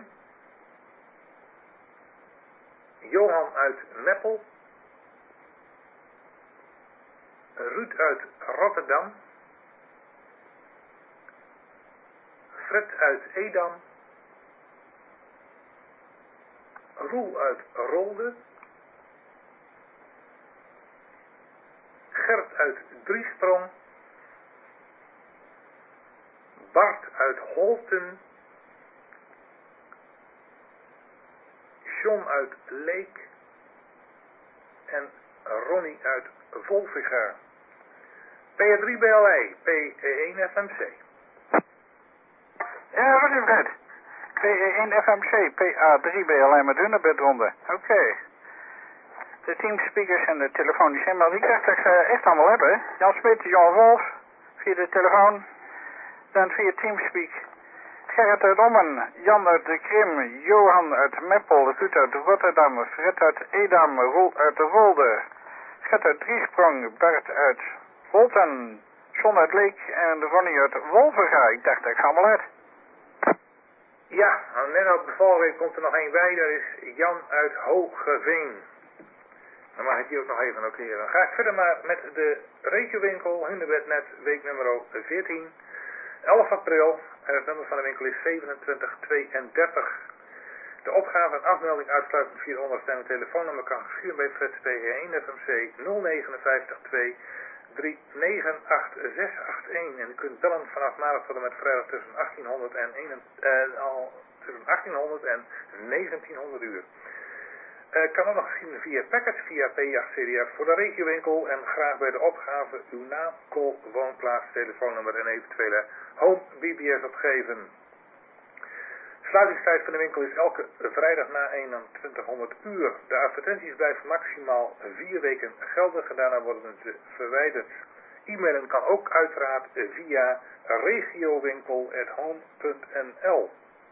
Johan uit Meppel, Ruud uit Rotterdam, Fred uit Edam, Roel uit Rolde, Gert uit Driesprong, Bart uit Holten, John uit Leek en Ronnie uit Volviga. P A drie B L I, P E één F M C. Ja, wat is het? P E één F M C, P A drie B L I met Hunebedronde. Oké. Okay. De teamspeakers en de telefonische inbel, die krijg ik uh, echt allemaal hebben. Jan Smit, Jan Wolf, via de telefoon. Dan via Teamspeak. Gerrit uit Ommen, Jan uit de Krim, Johan uit Meppel, Ruud uit Rotterdam, Fred uit Edam, Roel uit de Wolde, Gert uit Driesprong, Bert uit Holten, John uit Leek en Ronnie uit Wolvenga. Ik dacht dat ik ga allemaal uit. Ja, nou, net op de volgende komt er nog één bij, dat is Jan uit Hoogeveen. Dan mag ik die ook nog even noteren. Dan ga ik verder maar met de regiowinkel Hunebednet, week nummer veertien. elf april en het nummer van de winkel is zevenentwintig tweeëndertig. De opgave en afmelding uitsluitend via de onderstaande telefoonnummer kan geschieden bij Fred P E één F M C nul vijf negen twee drie negen acht zes acht een. En u kunt bellen vanaf maandag tot en met vrijdag tussen achttienhonderd en, uh, al, tussen achttienhonderd en negentienhonderd uur. Uh, kan ook nog geschieden via package, via P acht C D F voor de regiowinkel en graag bij de opgave uw naam, call, woonplaats, telefoonnummer en eventuele home B B S opgeven. Sluitingstijd van de winkel is elke vrijdag na eenentwintighonderd uur. De advertenties blijven maximaal vier weken geldig en daarna worden ze verwijderd. E-mailen kan ook uiteraard via regiowinkel at home punt n l.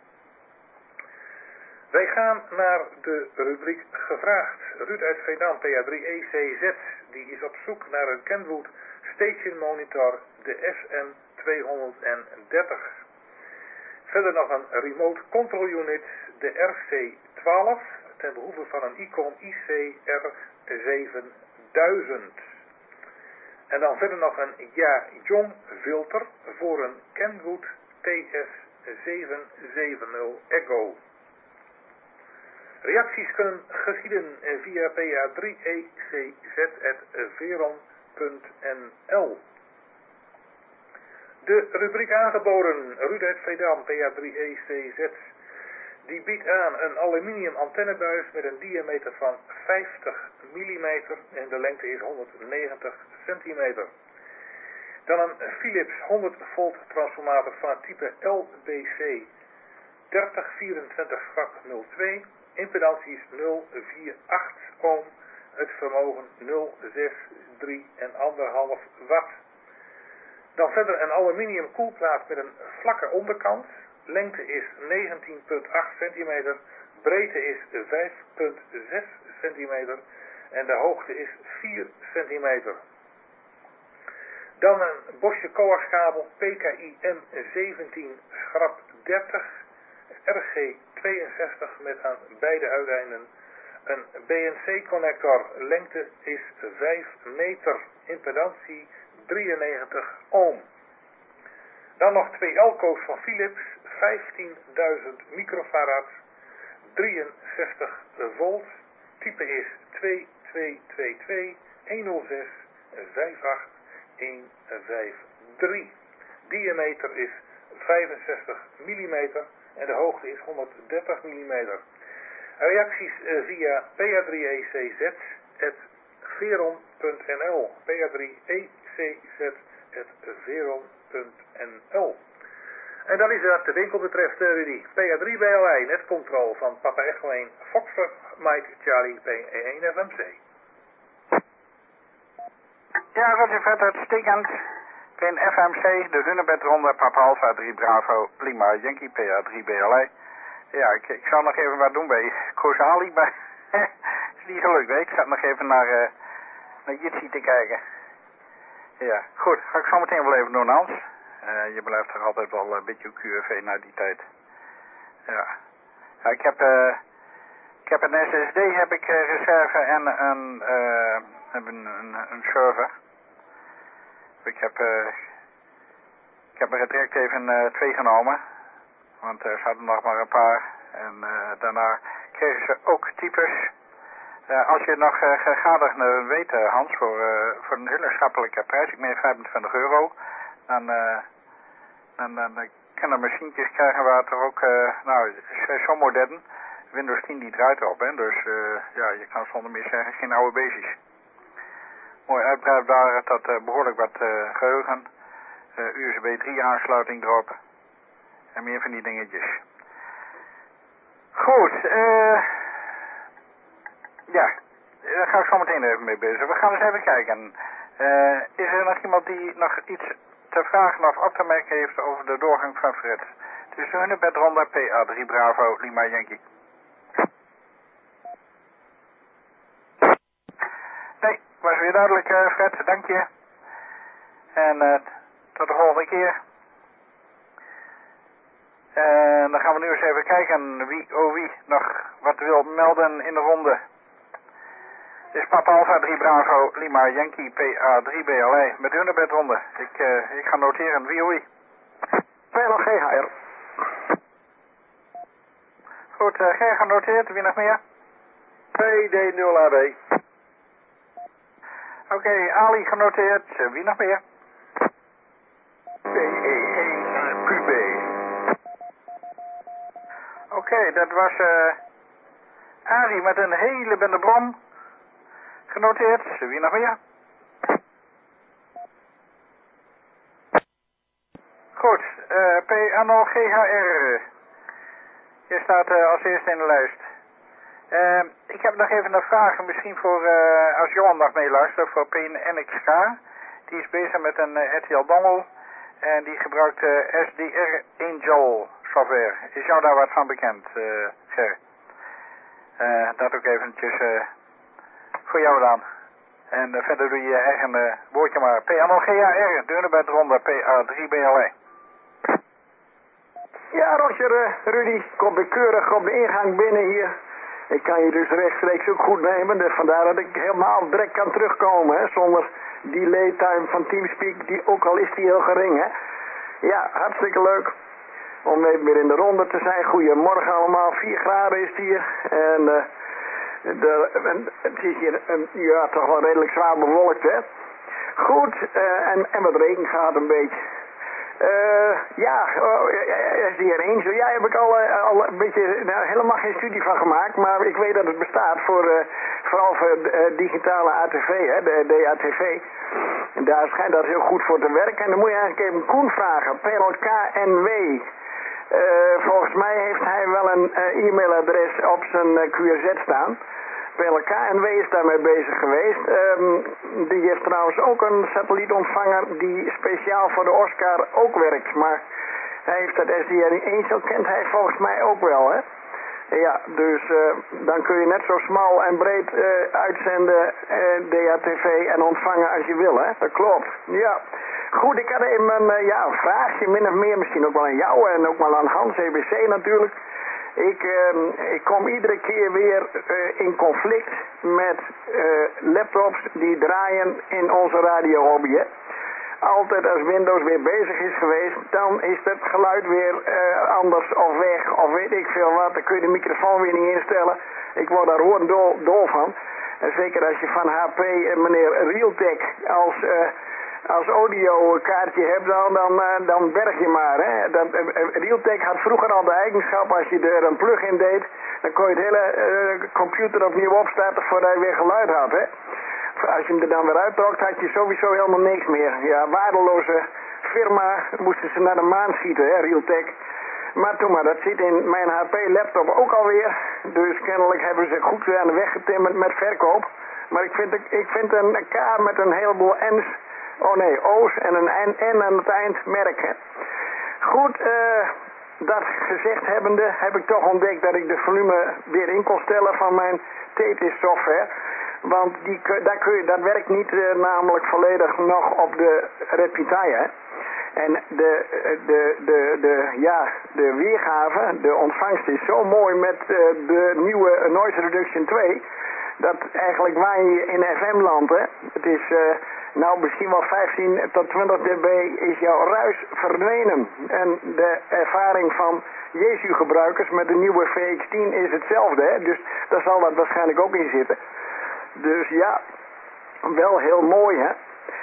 Wij gaan naar de rubriek gevraagd. Ruud uit Veendam, P A drie E C Z, die is op zoek naar een Kenwood Station Monitor, de S M tweehonderddertig. Verder nog een Remote Control Unit, de R C twaalf, ten behoeve van een ICOM I C R zevenduizend. En dan verder nog een Ja Jong filter voor een Kenwood T S zevenhonderdzeventig Echo. Reacties kunnen geschieden via P A drie E C Z at veron punt n l. De rubriek aangeboden, Ruud uit Veendam, P A drie E C Z, die biedt aan een aluminium antennebuis met een diameter van vijftig millimeter en de lengte is honderdnegentig centimeter. Dan een Philips honderd volt transformator van het type L B C dertig vierentwintig nul twee, impedantie is nul acht ohm, het vermogen nul zes drie en anderhalf watt. Dan verder een aluminium koelplaat met een vlakke onderkant. Lengte is negentien komma acht centimeter. Breedte is vijf komma zes centimeter. En de hoogte is vier centimeter. Dan een Boschje coaxkabel P K I M zeventien schrap dertig. R G tweeënzestig met aan beide uiteinden een B N C connector. Lengte is vijf meter. Impedantie drieënnegentig ohm. Dan nog twee Elco's van Philips, vijftienduizend microfarad, drieënzestig volt. Type is twee twee twee twee een nul zes vijf acht een vijf drie. Diameter is vijfenzestig millimeter en de hoogte is honderddertig millimeter. Reacties via P A drie E C Z at veron punt n l. P A drie E C Z at veron punt n l. En dan is het wat de winkel betreft, Rudy. P A drie B L I, netcontrol van Papa Echo één, Foxtrot, Mike, Charlie, P E één F M C. Ja, Roger Vet, uitstekend. Pin F M C, de Hunebedronde, Papa Alpha drie Bravo, Lima, Yankee, P A drie B L I. Ja, ik, ik zou nog even wat doen bij Kozali, maar is niet gelukt, hè? Ik zat nog even naar, uh, naar Jitsi te kijken. Ja, goed, ga ik zo meteen wel even doen, Hans. Uh, je blijft toch altijd wel een beetje Q F V na die tijd. Ja, ja ik heb, uh, ik heb een S S D, heb ik uh, reserve en een, uh, heb een, een, een server. Ik heb, uh, ik heb er direct even uh, twee genomen. Want uh, ze hadden nog maar een paar. En uh, daarna kregen ze ook types. Uh, als je nog uh, gegadigd uh, weet, uh, Hans, voor, uh, voor een hele schappelijke prijs, ik meen vijfentwintig euro, dan, uh, dan, dan, dan kunnen machientjes krijgen waar het er ook, uh, nou, het is zo modern. Windows tien die draait erop, hè, dus uh, ja, je kan zonder meer zeggen geen oude beestjes. mooi uitbreidbaar, het had uh, behoorlijk wat uh, geheugen. Uh, U S B drie aansluiting erop. En meer van die dingetjes. Goed, uh, ja, daar ga ik zo meteen even mee bezig. We gaan eens even kijken. Uh, is er nog iemand die nog iets te vragen of op te merken heeft over de doorgang van Fred? Dus de Hunebedronde P A drie Bravo Lima Yankee. Nee, was weer duidelijk uh, Fred, dank je. En uh, tot de volgende keer. En dan gaan we nu eens even kijken wie, oh wie nog wat wil melden in de ronde. Dit is Papa Alpha drie Bravo Lima Yankee P A drie B L I met Hunebedronde. Ik, uh, ik ga noteren wie, wie. P L G H R. Goed, uh, G genoteerd. Wie nog meer? P D nul A B. Oké, okay, Ali genoteerd. Uh, wie nog meer? P E één Q B. Oké, okay, dat was uh, Ali met een hele bende bron. Genoteerd. Uh, wie nog meer? Goed, uh, P N O G H R. Je staat uh, als eerste in de lijst. Uh, ik heb nog even een vraag, misschien voor, uh, als Johan nog meeluistert, voor P N X K. Die is bezig met een uh, R T L dongle en die gebruikt uh, S D R Angel software. Is jou daar wat van bekend, uh, Ger? Uh, dat ook eventjes uh, voor jou dan. En uh, verder doe je je eigen uh, woordje maar. P N O G H R, de Hunebedronde P A drie B L I. Ja, Roger, uh, Rudy, komt er keurig op de ingang binnen hier. Ik kan je dus rechtstreeks ook goed nemen, dus vandaar dat ik helemaal direct kan terugkomen, hè, zonder die delay time van Teamspeak, die, ook al is die heel gering, hè. Ja, hartstikke leuk om even weer in de ronde te zijn. Goedemorgen allemaal, vier graden is het hier en uh, de, en, het is hier een, ja, toch wel redelijk zwaar bewolkt, hè. Goed, uh, en, en wat regen gaat een beetje. Uh, ja, S D R één, zo ja, heb ik al, uh, al een beetje, nou, helemaal geen studie van gemaakt, maar ik weet dat het bestaat voor, uh, vooral voor uh, digitale A T V, hè, de D A T V. En daar schijnt dat heel goed voor te werken. En dan moet je eigenlijk even Koen vragen, P L K N W. Uh, volgens mij heeft hij wel een uh, e-mailadres op zijn uh, Q R Z staan. P L K N W is daarmee bezig geweest. Um, die heeft trouwens ook een satellietontvanger die speciaal voor de Oscar ook werkt. Maar hij heeft dat S D R één, zo kent hij volgens mij ook wel, hè. Ja, dus uh, dan kun je net zo smal en breed uh, uitzenden, uh, D A T V en ontvangen als je wil, hè. Dat klopt, ja. Goed, ik had even een, uh, ja, een vraagje, min of meer misschien ook wel aan jou en ook wel aan Hans, E B C natuurlijk. Ik, uh, ik kom iedere keer weer uh, in conflict met uh, laptops die draaien in onze radiohobby. Altijd als Windows weer bezig is geweest, dan is het geluid weer uh, anders of weg of weet ik veel wat. Dan kun je de microfoon weer niet instellen. Ik word daar hoorn dol, dol van. En zeker als je van H P uh, meneer Realtek als... Uh, Als audio kaartje hebt, dan, dan, uh, dan berg je maar. Hè. Dat, uh, Realtek had vroeger al de eigenschap, als je er een plug-in deed, dan kon je het hele uh, computer opnieuw opstarten voordat je weer geluid had. Hè. Als je hem er dan weer uittrok, had je sowieso helemaal niks meer. Ja, waardeloze firma, moesten ze naar de maan schieten, hè, Realtek. Maar toen maar, dat zit in mijn H P laptop ook alweer. Dus kennelijk hebben ze goed aan de weg getimmerd met verkoop. Maar ik vind, ik vind een K met een heleboel N's. Oh nee, O's en een N aan het eind merken. Goed, uh, dat gezegd hebbende heb ik toch ontdekt dat ik de volume weer in kon stellen van mijn Thetis software. Want die, daar kun je, dat werkt niet uh, namelijk volledig nog op de Repetaya. En de, de, de, de, ja, de weergave, de ontvangst is zo mooi met uh, de nieuwe Noise Reduction twee... dat eigenlijk waar je in F M-land, hè, het is uh, nou misschien wel vijftien tot twintig dB is jouw ruis verdwenen. En de ervaring van Jesu-gebruikers met de nieuwe V X tien is hetzelfde, hè, dus daar zal dat waarschijnlijk ook in zitten. Dus ja, wel heel mooi, hè.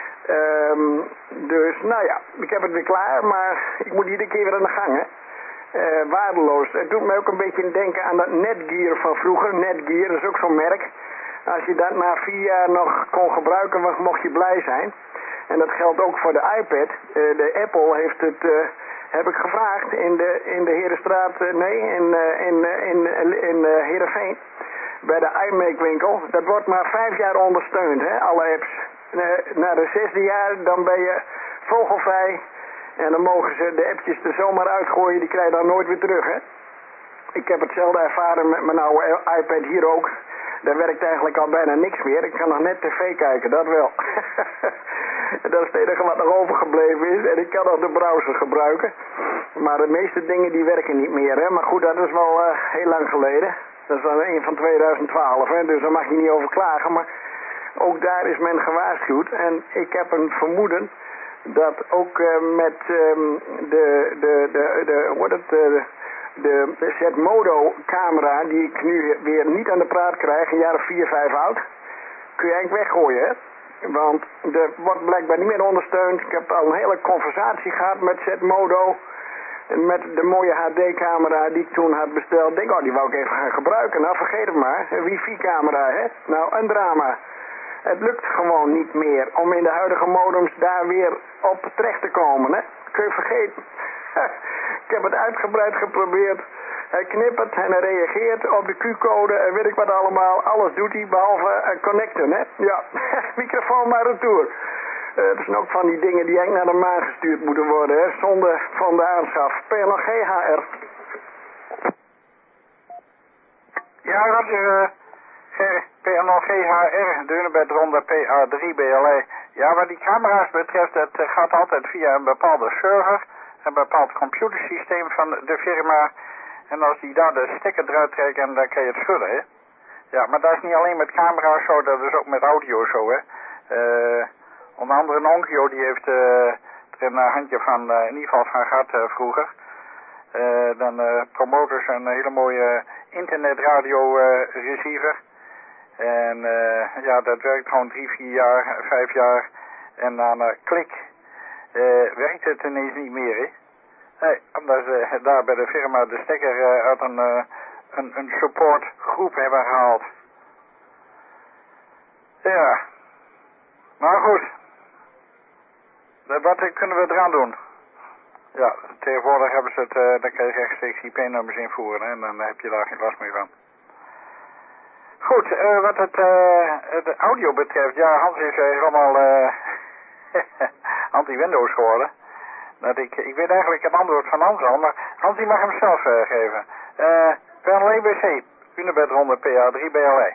Um, dus nou ja, ik heb het weer klaar, maar ik moet iedere keer weer aan de gang, hè. Uh, waardeloos. Het doet mij ook een beetje denken aan dat Netgear van vroeger. Netgear, dat is ook zo'n merk. Als je dat na vier jaar nog kon gebruiken, mocht je blij zijn. En dat geldt ook voor de iPad. Uh, de Apple heeft het, uh, heb ik gevraagd in de, in de Herenstraat, uh, nee, in, uh, in, uh, in, in, in uh, Heerenveen. Bij de iMac winkel. Dat wordt maar vijf jaar ondersteund, hè, alle apps. Uh, na de zesde jaar, dan ben je vogelvrij. En dan mogen ze de appjes er zomaar uitgooien, die krijg je dan nooit weer terug, hè. Ik heb hetzelfde ervaren met mijn oude iPad hier ook. Daar werkt eigenlijk al bijna niks meer. Ik kan nog net tv kijken, dat wel. Dat is het enige wat nog overgebleven is. En ik kan nog de browser gebruiken. Maar de meeste dingen die werken niet meer, hè. Maar goed, dat is wel uh, heel lang geleden. Dat is dan een van tweeduizend twaalf, hè. Dus daar mag je niet over klagen. Maar ook daar is men gewaarschuwd. En ik heb een vermoeden dat ook uh, met um, de, de, de, de, hoe heet het, uh, de Z-Modo camera, die ik nu weer niet aan de praat krijg, een jaar of vier, vijf oud, kun je eigenlijk weggooien, hè? Want er wordt blijkbaar niet meer ondersteund. Ik heb al een hele conversatie gehad met Z-Modo, met de mooie H D-camera die ik toen had besteld. Ik denk, oh, die wou ik even gaan gebruiken. Nou, vergeet het maar. Een wifi-camera, hè? Nou, een drama. Het lukt gewoon niet meer om in de huidige modems daar weer op terecht te komen, hè? Kun je vergeten. Ik heb het uitgebreid geprobeerd. Hij knippert en hij reageert op de Q-code en weet ik wat allemaal. Alles doet hij behalve uh, connecten, hè? Ja, microfoon maar retour. Uh, dat zijn ook van die dingen die eigenlijk naar de maan gestuurd moeten worden, hè? Zonde van de aanschaf. P N L G H R. Ja, Roger. Uh, P N L G H R, Deunenbed Ronde P A drie B L E. Ja, wat die camera's betreft, het uh, gaat altijd via een bepaalde server. Een bepaald computersysteem van de firma. En als die daar de stekker eruit trekken, dan kan je het schudden, hè. Ja, maar dat is niet alleen met camera's zo, dat is ook met audio zo, hè. Uh, onder andere een onkio, die heeft uh, er een handje van, uh, in ieder geval van gehad uh, vroeger. Uh, dan uh, promoten ze een hele mooie internetradio uh, receiver. En uh, ja, dat werkt gewoon drie, vier jaar, vijf jaar. En dan uh, klik. Uh, werkt het ineens niet meer, hè? Nee, omdat ze daar bij de firma de stekker uh, uit een, uh, een, een supportgroep hebben gehaald. Ja. Maar goed. Wat kunnen we eraan doen? Ja, tegenwoordig hebben ze het, uh, dan kan je rechtstreeks I P-nummers invoeren, hè, en dan heb je daar geen last meer van. Goed, uh, wat het uh, de audio betreft, ja, Hans is uh, helemaal uh, anti-Windows geworden. Dat ik, ik weet eigenlijk het antwoord van Hans al, maar Hans die mag hem zelf uh, geven. Uh, P N L E B C, Unibed Ronde P A drie B L E.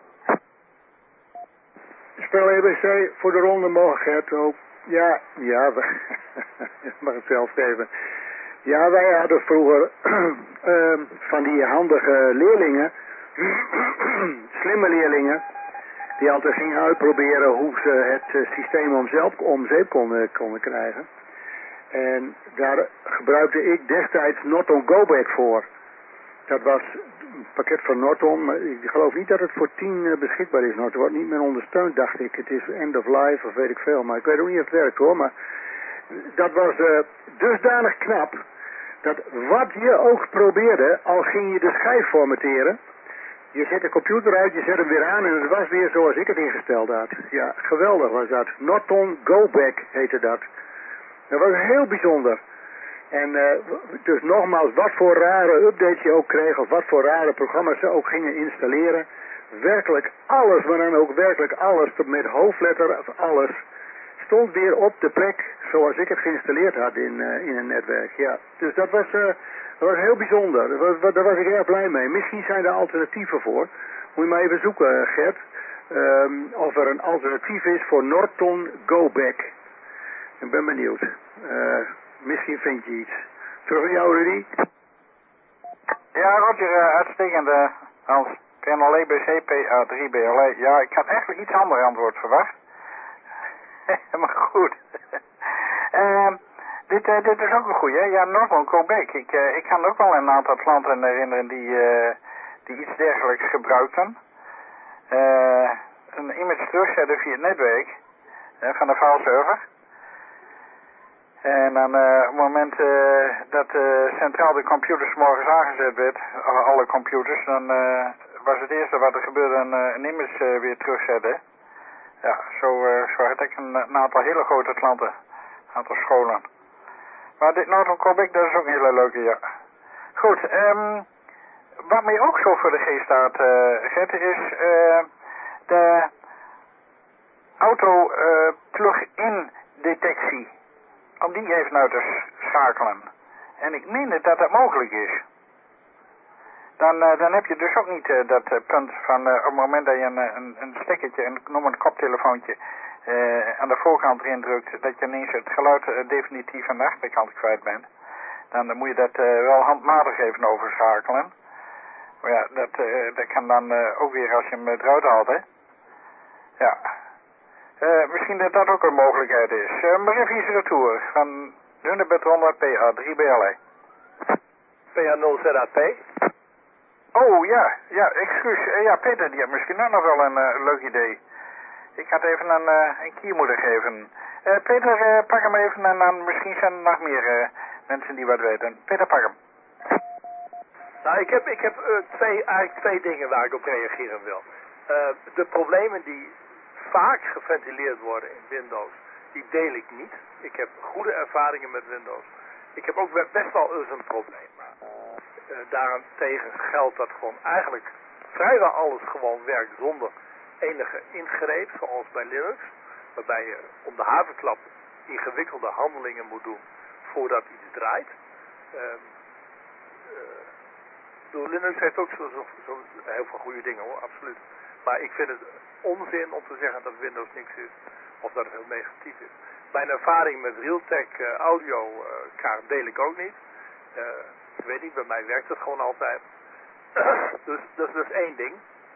Spel E B C voor de ronde mogelijkheid ook. Ja, ja, ik mag het zelf geven. Ja, wij hadden vroeger uh, van die handige leerlingen, slimme leerlingen, die altijd gingen uitproberen hoe ze het uh, systeem om, zelf, om zeep konden, konden krijgen. En daar gebruikte ik destijds Norton GoBack voor. Dat was een pakket van Norton, maar ik geloof niet dat het voor tien uh, beschikbaar is. Het wordt niet meer ondersteund, dacht ik. Het is end of life of weet ik veel, maar ik weet ook niet of het werkt hoor. Maar dat was uh, dusdanig knap, dat wat je ook probeerde, al ging je de schijf formateren, je zet de computer uit, je zet hem weer aan en het was weer zoals ik het ingesteld had. Ja, geweldig was dat. Norton GoBack heette dat. Dat was heel bijzonder. En uh, dus nogmaals, wat voor rare updates je ook kreeg, of wat voor rare programma's ze ook gingen installeren. Werkelijk alles, maar dan ook werkelijk alles, met hoofdletter of alles, stond weer op de plek zoals ik het geïnstalleerd had in, uh, in een netwerk. Ja, dus dat was, uh, dat was heel bijzonder. Dat was, daar was ik erg blij mee. Misschien zijn er alternatieven voor. Moet je maar even zoeken, Gert, um, of er een alternatief is voor Norton GoBack. Ik ben benieuwd. Uh, misschien vind je iets. Terug naar jou, Rudy. Ja, Roger, uh, uitstekend. Uh, Hans, P N L E B C P A drie B L E. Ja, ik had eigenlijk iets ander antwoord verwacht. Maar goed. uh, dit, uh, dit is ook een goeie, hè? Ja, Norton GoBack. Ik, uh, ik kan ook wel een aantal klanten herinneren die, uh, die iets dergelijks gebruikten. Uh, een image terugzetten via het netwerk uh, van de fileserver. En dan uh, op het moment uh, dat uh, centraal de computers morgens aangezet werd, alle computers, dan uh, was het eerste wat er gebeurde een, uh, een immers uh, weer terugzetten. Ja, zo, uh, zo had ik een, een aantal hele grote klanten. Een aantal scholen. Maar dit Norton Quebec, dat is ook een hele leuke, ja. Goed, um, wat mij ook zo voor de geest staat, uh, Gert, is uh, de auto uh, plug-in detectie. Om die even uit te schakelen. En ik meen dat dat mogelijk is. Dan, uh, dan heb je dus ook niet uh, dat uh, punt van uh, op het moment dat je een, een, een stekkertje, een, noem een koptelefoontje, uh, aan de voorkant erin drukt, dat je ineens het geluid uh, definitief aan de achterkant kwijt bent. Dan uh, moet je dat uh, wel handmatig even overschakelen. Maar ja, dat, uh, dat kan dan uh, ook weer als je hem eruit haalt, hè. Ja. Uh, misschien dat dat ook een mogelijkheid is. Uh, maar even iets retour van Hunebed Ronde P A drie B L E. P A nul Z A P. Oh ja, ja, excuus. Uh, ja, Peter, die had misschien ook nog wel een uh, leuk idee. Ik had even een, uh, een key moeten geven. Uh, Peter, uh, pak hem even en dan misschien zijn er nog meer uh, mensen die wat weten. Peter, pak hem. Nou, ik heb, ik heb uh, twee, eigenlijk twee dingen waar ik op reageren wil. Uh, de problemen die vaak geventileerd worden in Windows, die deel ik niet. Ik heb goede ervaringen met Windows. Ik heb ook best wel eens een probleem. Maar uh, daarentegen geldt dat gewoon eigenlijk vrijwel alles gewoon werkt zonder enige ingreep, zoals bij Linux. Waarbij je om de haverklap ingewikkelde handelingen moet doen voordat iets draait. Uh, uh, Linux heeft ook zo, zo, zo heel veel goede dingen hoor, absoluut. Maar ik vind het onzin om te zeggen dat Windows niks is of dat het heel negatief is. Mijn ervaring met Realtek uh, audio uh, kaart deel ik ook niet. Uh, ik weet niet, bij mij werkt het gewoon altijd. dus, dus dat is één ding.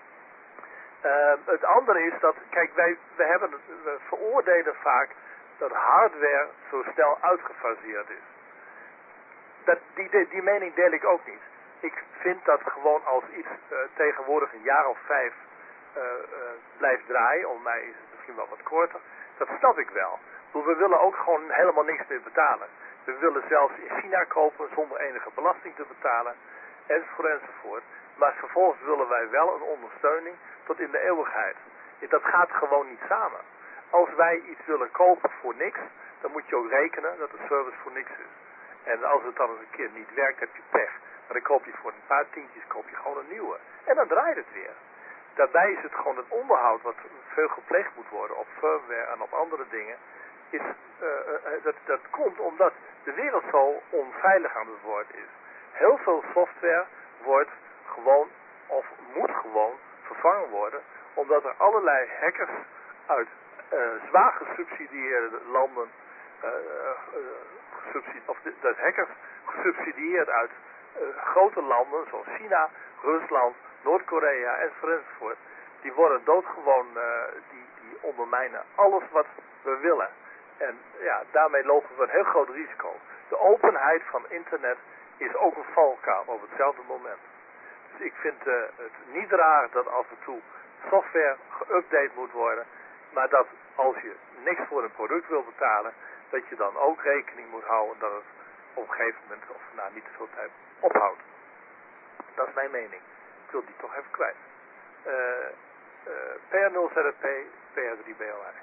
Uh, het andere is dat, kijk, wij, wij hebben, we veroordelen vaak dat hardware zo snel uitgefaseerd is. Dat, die, die, die mening deel ik ook niet. Ik vind dat gewoon als iets uh, tegenwoordig een jaar of vijf uh, uh, blijft draaien, om mij is het misschien wel wat korter, dat snap ik wel. We willen ook gewoon helemaal niks meer betalen. We willen zelfs in China kopen zonder enige belasting te betalen, enzovoort enzovoort. Maar vervolgens willen wij wel een ondersteuning tot in de eeuwigheid. Dat gaat gewoon niet samen. Als wij iets willen kopen voor niks, dan moet je ook rekenen dat de service voor niks is. En als het dan eens een keer niet werkt, heb je pech. Maar dan koop je voor een paar tientjes koop je gewoon een nieuwe. En dan draait het weer. Daarbij is het gewoon het onderhoud wat veel gepleegd moet worden op firmware en op andere dingen. Is, uh, uh, dat, dat komt omdat de wereld zo onveilig aan het worden is. Heel veel software wordt gewoon, of moet gewoon, vervangen worden. Omdat er allerlei hackers uit uh, zwaar gesubsidieerde landen, uh, uh, gesubsidie, of de, dat hackers gesubsidieerd uit uh, grote landen zoals China, Rusland, Noord-Korea enzovoort, enzovoort. Die worden doodgewoon, uh, die, die ondermijnen alles wat we willen. En ja, daarmee lopen we een heel groot risico. De openheid van internet is ook een valkuil op hetzelfde moment. Dus ik vind uh, het niet raar dat af en toe software geüpdate moet worden, maar dat als je niks voor een product wil betalen, dat je dan ook rekening moet houden dat het op een gegeven moment, of nou niet zoveel tijd, ophoudt. Dat is mijn mening. Ik wil die toch even kwijt. Uh, uh, P A nul Z P, P A drie B L I.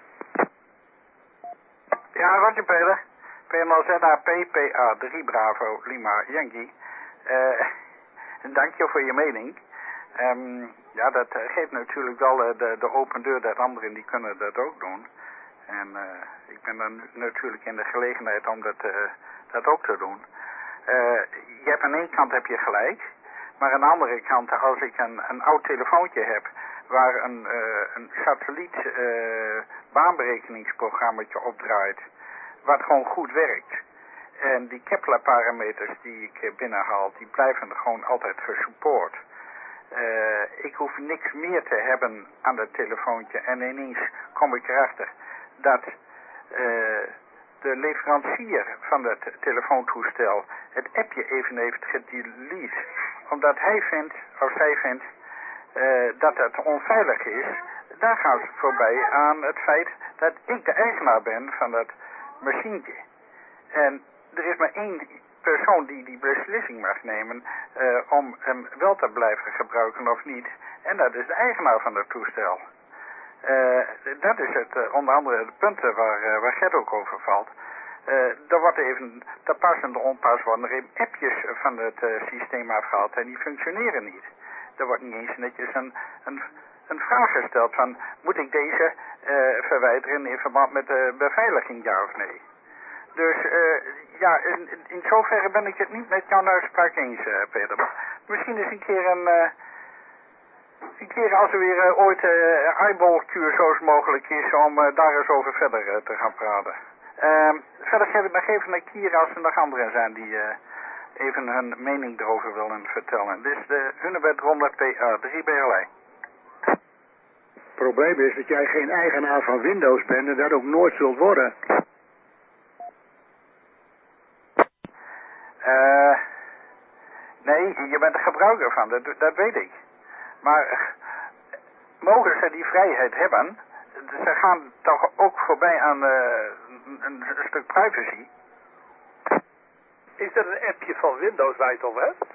Ja, Roger Peter. P nul Z A P, P A drie Bravo, Lima, Yankee. Uh, dank je voor je mening. Um, ja, dat uh, geeft natuurlijk wel uh, de, de open deur dat anderen die kunnen dat ook doen. En uh, ik ben dan natuurlijk in de gelegenheid om dat, uh, dat ook te doen. Uh, je hebt aan één kant heb je gelijk. Maar aan de andere kant, als ik een, een oud telefoontje heb waar een, uh, een satelliet uh, baanberekeningsprogrammaatje opdraait, wat gewoon goed werkt. En die Kepler parameters die ik binnenhaal, die blijven er gewoon altijd gesupport. Uh, ik hoef niks meer te hebben aan dat telefoontje en ineens kom ik erachter dat uh, de leverancier van het telefoontoestel het appje even heeft gedelete. Omdat hij vindt, of zij vindt, uh, dat het onveilig is. Daar gaan ze voorbij aan het feit dat ik de eigenaar ben van dat machientje. En er is maar één persoon die die beslissing mag nemen uh, om hem wel te blijven gebruiken of niet. En dat is de eigenaar van het toestel. Uh, dat is het, uh, onder andere de punten waar, uh, waar Gert ook over valt. Uh, er wordt even te pas en te onpas worden er even appjes van het uh, systeem afgehaald en die functioneren niet. Er wordt niet eens netjes een, een, een vraag gesteld van moet ik deze uh, verwijderen in verband met de beveiliging, ja of nee. Dus uh, ja, in, in zoverre ben ik het niet met jouw uitspraak eens, uh, Peter. Maar misschien eens een keer een... Uh, Een keer als er weer uh, ooit uh, eyeball-cursus mogelijk is om uh, daar eens over verder uh, te gaan praten. Uh, verder geef ik nog even naar Kier als er nog anderen zijn die uh, even hun mening erover willen vertellen. Dit is de Hunebed Ronde P A drie B L I. Het probleem is dat jij geen eigenaar van Windows bent en dat ook nooit zult worden. Uh, nee, je bent de gebruiker van, dat, dat weet ik. Maar mogen ze die vrijheid hebben? Ze gaan toch ook voorbij aan uh, een, een stuk privacy. Is dat een appje van Windows waar je het over hebt?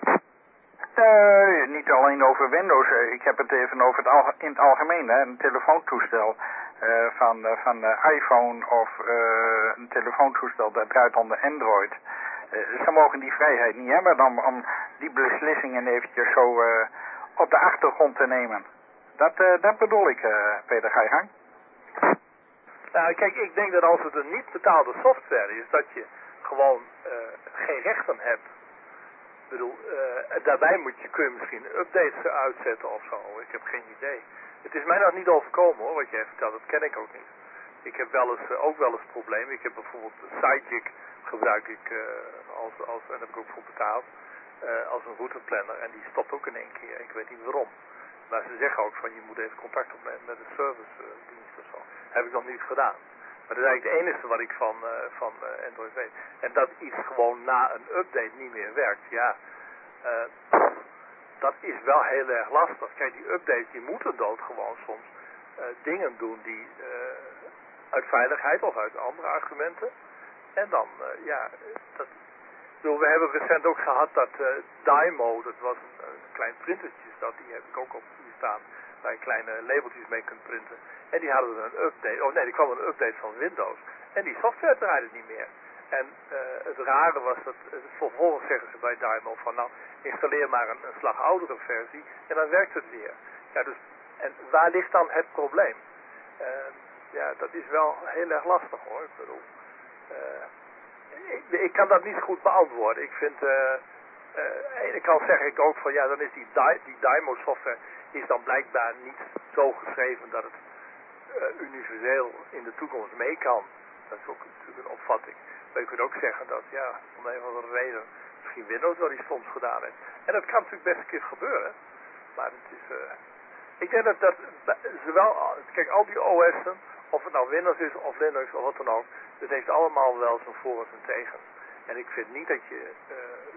Uh, niet alleen over Windows. Ik heb het even over het alge in het algemeen. Hè. Een telefoontoestel uh, van, uh, van uh, iPhone of uh, een telefoontoestel dat draait onder Android. Uh, ze mogen die vrijheid niet hebben om, om die beslissingen eventjes zo... Uh, op de achtergrond te nemen. Dat, uh, dat bedoel ik, uh, Peter, ga je gang. Nou, kijk, ik denk dat als het een niet betaalde software is, dat je gewoon uh, geen rechten hebt. Ik bedoel, uh, daarbij moet je, kun je misschien updates uitzetten of zo. Ik heb geen idee. Het is mij nog niet overkomen hoor, wat jij vertelt, dat ken ik ook niet. Ik heb wel eens, uh, ook wel eens problemen. Ik heb bijvoorbeeld Sidekick gebruik ik uh, als, als, en daar heb ik ook voor betaald. Uh, als een routerplanner en die stopt ook in één keer. Ik weet niet waarom. Maar ze zeggen ook van je moet even contact opnemen met de servicedienst uh, of zo. Heb ik nog niet gedaan. Maar dat is eigenlijk het enige wat ik van, uh, van uh, Android weet. En dat iets gewoon na een update niet meer werkt. Ja, uh, dat is wel heel erg lastig. Kijk, die updates die moeten dood gewoon soms uh, dingen doen die uh, uit veiligheid of uit andere argumenten. En dan, uh, ja, dat... We hebben recent ook gehad dat uh, Dymo, dat was een, een klein printertje, dat die heb ik ook op hier staan, waar je kleine labeltjes mee kunt printen. En die hadden een update, oh nee, die kwam een update van Windows. En die software draaide niet meer. En uh, het rare was dat, uh, vervolgens zeggen ze bij Dymo van nou, installeer maar een, een slag oudere versie en dan werkt het weer. Ja, dus, en waar ligt dan het probleem? Uh, ja, dat is wel heel erg lastig hoor, ik bedoel. Uh, Ik, ik kan dat niet goed beantwoorden. Ik vind, uh, uh, ik kan zeg ik ook van ja, dan is die, die, die Dymo software is dan blijkbaar niet zo geschreven dat het uh, universeel in de toekomst mee kan. Dat is ook natuurlijk een opvatting. Maar je kunt ook zeggen dat ja, om een of andere reden misschien Windows wel iets stoms gedaan heeft. En dat kan natuurlijk best een keer gebeuren. Maar het is, uh, ik denk dat dat zowel, kijk al die O S'en, of het nou Windows is of Linux of wat dan ook, het heeft allemaal wel zijn voor- en zijn tegen. En ik vind niet dat je uh,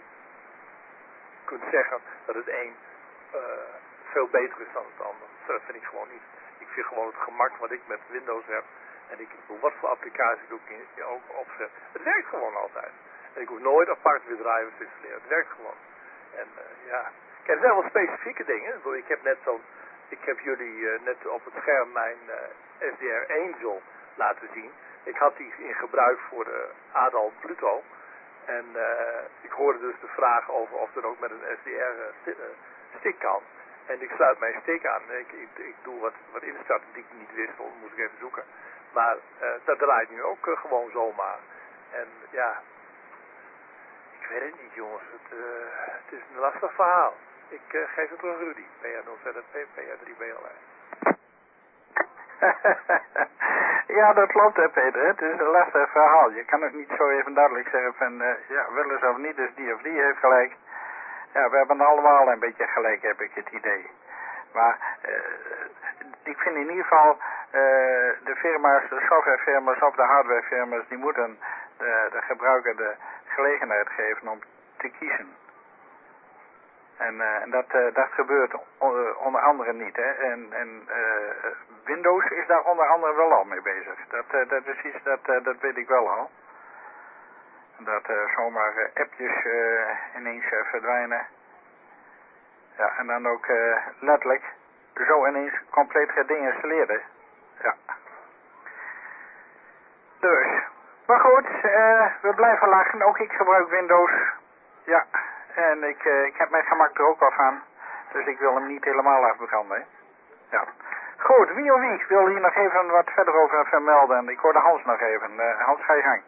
kunt zeggen dat het een uh, veel beter is dan het ander. Dat vind ik gewoon niet. Ik vind gewoon het gemak wat ik met Windows heb, en ik doe wat voor applicaties ik ook, in, ook opzet. Het werkt gewoon altijd. En ik hoef nooit apart weer drivers te installeren. Het werkt gewoon. En uh, ja, kijk, er zijn wel specifieke dingen. Ik heb net zo'n, ik heb jullie uh, net op het scherm mijn uh, S D R Angel laten zien. Ik had die in gebruik voor de Adal Pluto. En uh, ik hoorde dus de vraag over of er ook met een S D R uh, sti uh, stick kan. En ik sluit mijn stick aan. Ik, ik, ik doe wat, wat instappen die ik niet wist, dat moest ik even zoeken. Maar uh, dat draait nu ook uh, gewoon zomaar. En ja, ik weet het niet jongens. Het, uh, het is een lastig verhaal. Ik uh, geef het terug Rudy. P A nul Z P, P A drie B L I. Ja, dat klopt hè Peter. Het is een lastig verhaal. Je kan ook niet zo even duidelijk zeggen van, uh, ja, wel eens of niet, dus die of die heeft gelijk. Ja, we hebben allemaal een beetje gelijk, heb ik het idee. Maar uh, ik vind in ieder geval, uh, de firma's, de softwarefirma's of de hardwarefirma's, die moeten de, de gebruiker de gelegenheid geven om te kiezen. En, uh, en dat, uh, dat gebeurt uh, onder andere niet. Hè? En, en uh, Windows is daar onder andere wel al mee bezig. Dat, uh, dat is iets, dat, uh, dat weet ik wel al. Dat uh, zomaar uh, appjes uh, ineens uh, verdwijnen. Ja, en dan ook uh, letterlijk zo ineens compleet geïnstalleerd. Ja. Dus, maar goed, uh, we blijven lachen. Ook ik gebruik Windows. Ja, en ik, uh, ik heb mijn gemak er ook wel van. Dus ik wil hem niet helemaal afbranden. Ja. Goed, wie of wie wil hier nog even wat verder over vermelden? Ik hoorde Hans nog even. Uh, Hans, ga je gang.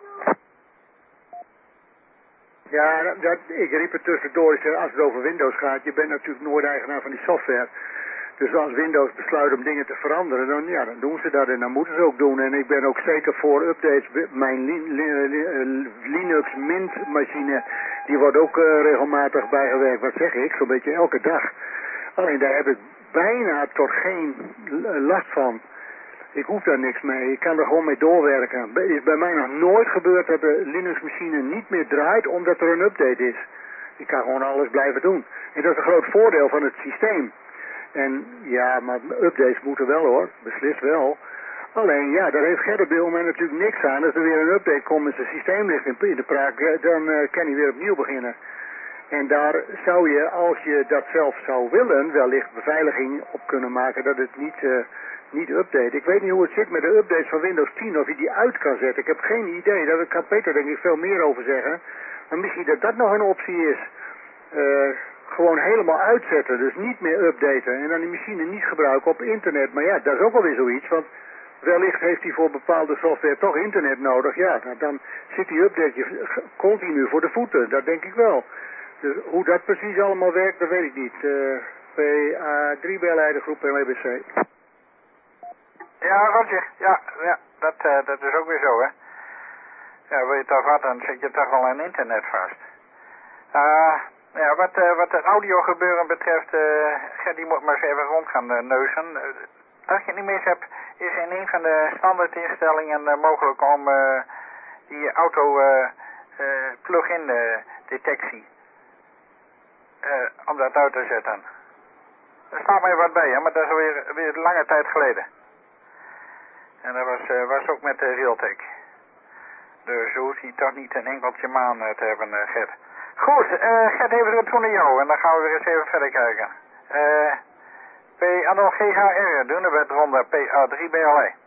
Ja, dat, dat, ik riep het tussendoor, ik zei, als het over Windows gaat, je bent natuurlijk nooit eigenaar van die software. Dus als Windows besluit om dingen te veranderen, dan, ja, dan doen ze dat en dan moeten ze ook doen. En ik ben ook zeker voor updates. Mijn li, li, li, Linux Mint machine, die wordt ook uh, regelmatig bijgewerkt. Wat zeg ik? Zo'n beetje elke dag. Alleen daar heb ik bijna tot geen last van. Ik hoef daar niks mee. Ik kan er gewoon mee doorwerken. Het is bij mij nog nooit gebeurd dat de Linux machine niet meer draait omdat er een update is. Ik kan gewoon alles blijven doen. En dat is een groot voordeel van het systeem. En ja, maar updates moeten wel hoor. Beslist wel. Alleen ja, daar heeft Gerrit bij mij natuurlijk niks aan. Als er weer een update komt en zijn systeem ligt in de praak, dan uh, kan hij weer opnieuw beginnen. En daar zou je, als je dat zelf zou willen, wellicht beveiliging op kunnen maken dat het niet, uh, niet update. Ik weet niet hoe het zit met de updates van Windows tien, of je die uit kan zetten. Ik heb geen idee. Daar kan Peter denk ik veel meer over zeggen. Maar misschien dat dat nog een optie is. Uh, gewoon helemaal uitzetten, dus niet meer updaten. En dan die machine niet gebruiken op internet. Maar ja, dat is ook alweer zoiets, want wellicht heeft hij voor bepaalde software toch internet nodig. Ja, nou, dan zit die update continu voor de voeten. Dat denk ik wel. Dus hoe dat precies allemaal werkt, dat weet ik niet. Uh, P A drie B-leidergroep en W B C. Ja, Roger. Ja, ja dat, uh, dat is ook weer zo, hè. Ja, wil je het afvatten, dan zit je toch wel aan internet vast. Uh, ja, wat, uh, wat het audio gebeuren betreft, uh, die moet maar eens even rond gaan uh, neuzen. Uh, als je het niet mis hebt, is in een van de standaard instellingen uh, mogelijk om uh, die auto uh, uh, plug-in uh, detectie. Uh, om dat uit te zetten. Er staat mij wat bij, hè, maar dat is alweer weer lange tijd geleden. En dat was, uh, was ook met de Realtek. Dus zo hoeft hij toch niet een enkeltje maan uh, te hebben, uh, Gert. Goed, uh, Gert, even het toe naar jou en dan gaan we weer eens even verder kijken. Uh, P Anno G H R, Dunebedronde, P A drie B L E.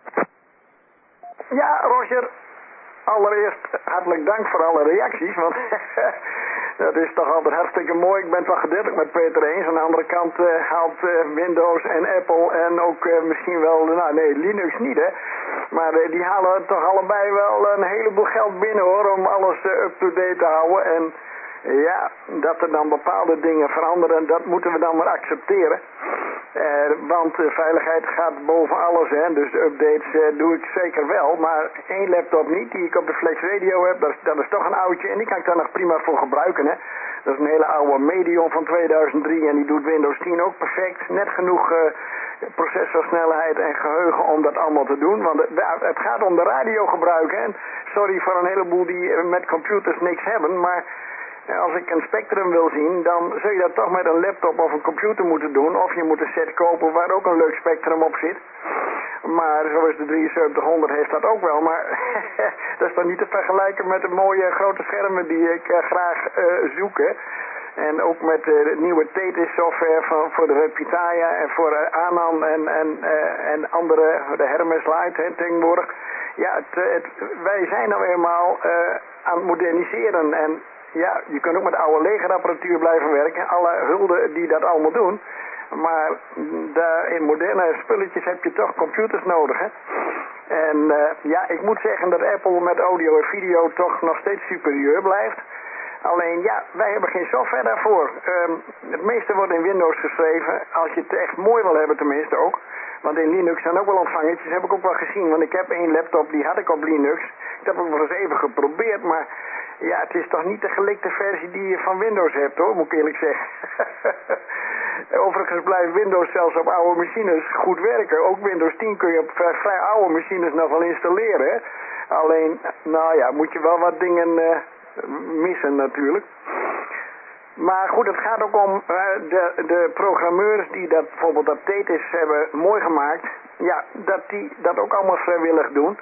Ja, Roger. Allereerst hartelijk dank voor alle reacties, want dat is toch altijd hartstikke mooi. Ik ben het wel gedeeltelijk met Peter eens. Aan de andere kant uh, haalt uh, Windows en Apple en ook uh, misschien wel, nou nee, Linux niet hè. Maar uh, die halen toch allebei wel een heleboel geld binnen hoor, om alles uh, up-to-date te houden. En uh, ja, dat er dan bepaalde dingen veranderen, dat moeten we dan maar accepteren. Uh, want uh, veiligheid gaat boven alles hè, dus updates uh, doe ik zeker wel. Maar één laptop niet, die ik op de Flex Radio heb, dat is, dat is toch een oudje en die kan ik daar nog prima voor gebruiken hè. Dat is een hele oude Medion van tweeduizend drie en die doet Windows tien ook perfect. Net genoeg uh, processorsnelheid en geheugen om dat allemaal te doen. Want het, het gaat om de radio gebruiken en sorry voor een heleboel die met computers niks hebben, maar als ik een Spectrum wil zien, dan zul je dat toch met een laptop of een computer moeten doen. Of je moet een set kopen waar ook een leuk Spectrum op zit. Maar zoals de drieënzeventighonderd heeft dat ook wel. Maar dat is dan niet te vergelijken met de mooie grote schermen die ik uh, graag uh, zoek. Hè. En ook met uh, de nieuwe Thetis software van, voor de Pitaya en voor uh, Anan en, en, uh, en andere, de Hermes Lite hè, tegenwoordig. Ja, het, het, wij zijn nou eenmaal uh, aan het moderniseren en ja, je kunt ook met oude legerapparatuur blijven werken. Alle hulden die dat allemaal doen. Maar daar in moderne spulletjes heb je toch computers nodig, hè. En uh, ja, ik moet zeggen dat Apple met audio en video toch nog steeds superieur blijft. Alleen ja, wij hebben geen software daarvoor. Um, het meeste wordt in Windows geschreven. Als je het echt mooi wil hebben tenminste ook. Want in Linux zijn ook wel ontvangertjes, heb ik ook wel gezien. Want ik heb één laptop, die had ik op Linux. Ik heb ook wel eens even geprobeerd, maar ja, het is toch niet de gelikte versie die je van Windows hebt hoor, moet ik eerlijk zeggen. Overigens blijft Windows zelfs op oude machines goed werken. Ook Windows tien kun je op vrij, vrij oude machines nog wel installeren. Hè? Alleen, nou ja, moet je wel wat dingen uh, missen natuurlijk. Maar goed, het gaat ook om uh, de, de programmeurs die dat bijvoorbeeld dat Thetis hebben mooi gemaakt. Ja, dat die dat ook allemaal vrijwillig doen.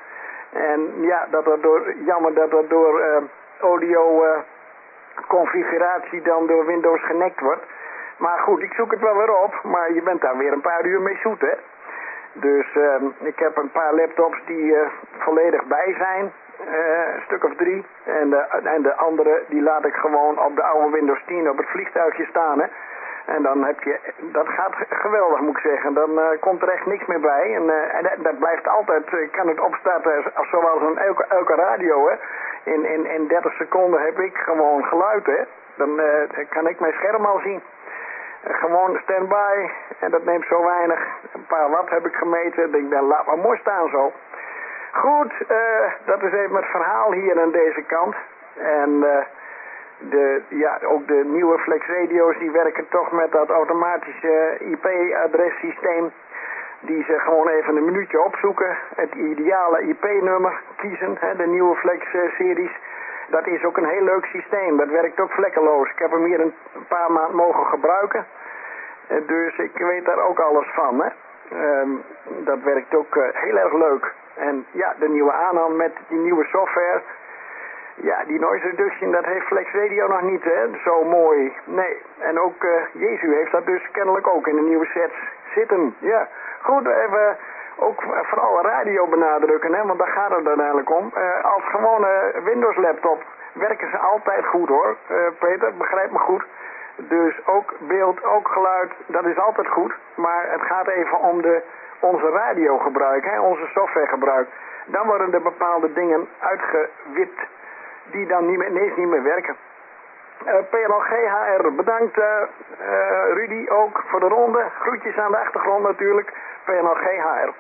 En ja, dat er door, jammer dat dat door uh, audio uh, configuratie dan door Windows genekt wordt. Maar goed, ik zoek het wel weer op, maar je bent daar weer een paar uur mee zoet, hè. Dus uh, ik heb een paar laptops die uh, volledig bij zijn, uh, een stuk of drie. En de, en de andere die laat ik gewoon op de oude Windows tien op het vliegtuigje staan, hè. En dan heb je, dat gaat geweldig moet ik zeggen, dan uh, komt er echt niks meer bij. En, uh, en dat, dat blijft altijd, ik kan het opstarten als, als zoals een elke, elke radio, hè. In, in, in dertig seconden heb ik gewoon geluid, hè. Dan uh, kan ik mijn scherm al zien. Uh, gewoon standby, en dat neemt zo weinig. Een paar watt heb ik gemeten, ik denk, nou, laat maar mooi staan zo. Goed, uh, dat is even het verhaal hier aan deze kant. En... Uh, De, ja, ook de nieuwe Flex radio's die werken toch met dat automatische I P-adressysteem. Die ze gewoon even een minuutje opzoeken. Het ideale I P-nummer kiezen, hè, de nieuwe Flex-series. Dat is ook een heel leuk systeem. Dat werkt ook vlekkeloos. Ik heb hem hier een paar maanden mogen gebruiken. Dus ik weet daar ook alles van. Hè. Um, dat werkt ook uh, heel erg leuk. En ja, de nieuwe aanhang met die nieuwe software... Ja, die noise reduction, dat heeft Flex Radio nog niet, hè, zo mooi. Nee, en ook uh, Jezu heeft dat dus kennelijk ook in de nieuwe sets zitten. Ja, goed, even ook voor alle radio benadrukken, hè, want daar gaat het uiteindelijk om. Uh, als gewone Windows laptop werken ze altijd goed, hoor. Uh, Peter, begrijp me goed. Dus ook beeld, ook geluid, dat is altijd goed. Maar het gaat even om de, onze radiogebruik, hè, onze softwaregebruik. Dan worden er bepaalde dingen uitgewipt die dan niet meer, ineens niet meer werken. Uh, P L G H R, bedankt uh, uh, Rudy ook voor de ronde. Groetjes aan de achtergrond natuurlijk. P L G H R.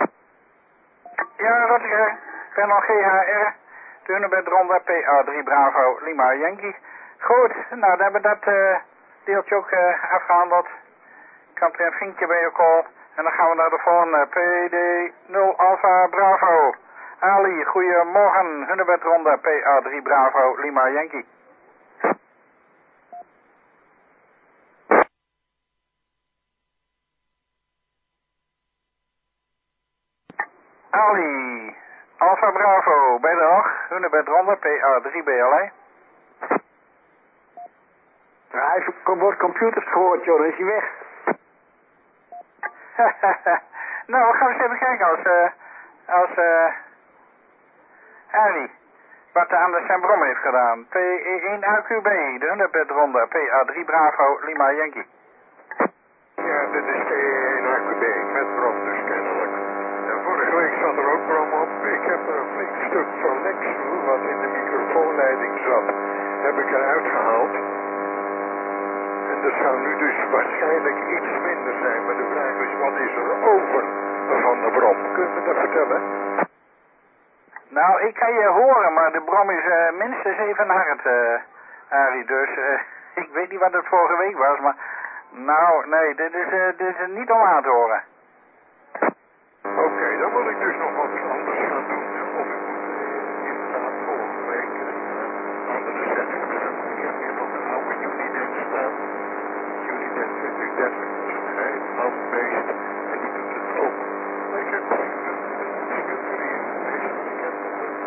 Ja, Rutger, P L G H R, de Hunebedronde, P A drie Bravo, Lima Yankee. Goed, nou dan hebben we dat uh, deeltje ook uh, afgehandeld. Ik had er een vinkje bij je call. En dan gaan we naar de volgende, P D nul Alpha Bravo. Ali, goedemorgen, Hunebedronde, P A drie Bravo, Lima Yankee. Ali, Alpha Bravo, bij de dag, Hunebedronde, P A drie B L E. Ja, hij wordt computers gehoord, joh, dan is hij weg. Nou, we gaan eens even kijken als, uh, als, eh, uh, Harry, wat hij aan de zijn brom heeft gedaan. P E één A Q B, de Hunebedronde, P A drie Bravo, Lima Yankee. Ja, dit is P E één A Q B, met brom dus kennelijk. En vorige week zat er ook brom op. Ik heb er een flink stuk van Lexu, wat in de microfoonleiding zat, heb ik eruit gehaald. En dat zou nu dus waarschijnlijk iets minder zijn, maar de vraag is, wat is er over van de brom? Kun je me dat vertellen? Nou, ik kan je horen, maar de brom is uh, minstens even hard, uh, Arie. Dus uh, ik weet niet wat het vorige week was, maar... Nou, nee, dit is, uh, dit is niet om aan te horen. Oké, okay, dan moet ik dus nog wat anders gaan doen. Of ik moet inderdaad volgende week uh, andere settings hebben. Ik heb hier nog een oude Unident staan. Unident twintig dertig, dat is een geheim handbeest. En die doet het ook. Maar ik heb nog een schutter hier geweest. Ik heb nog een...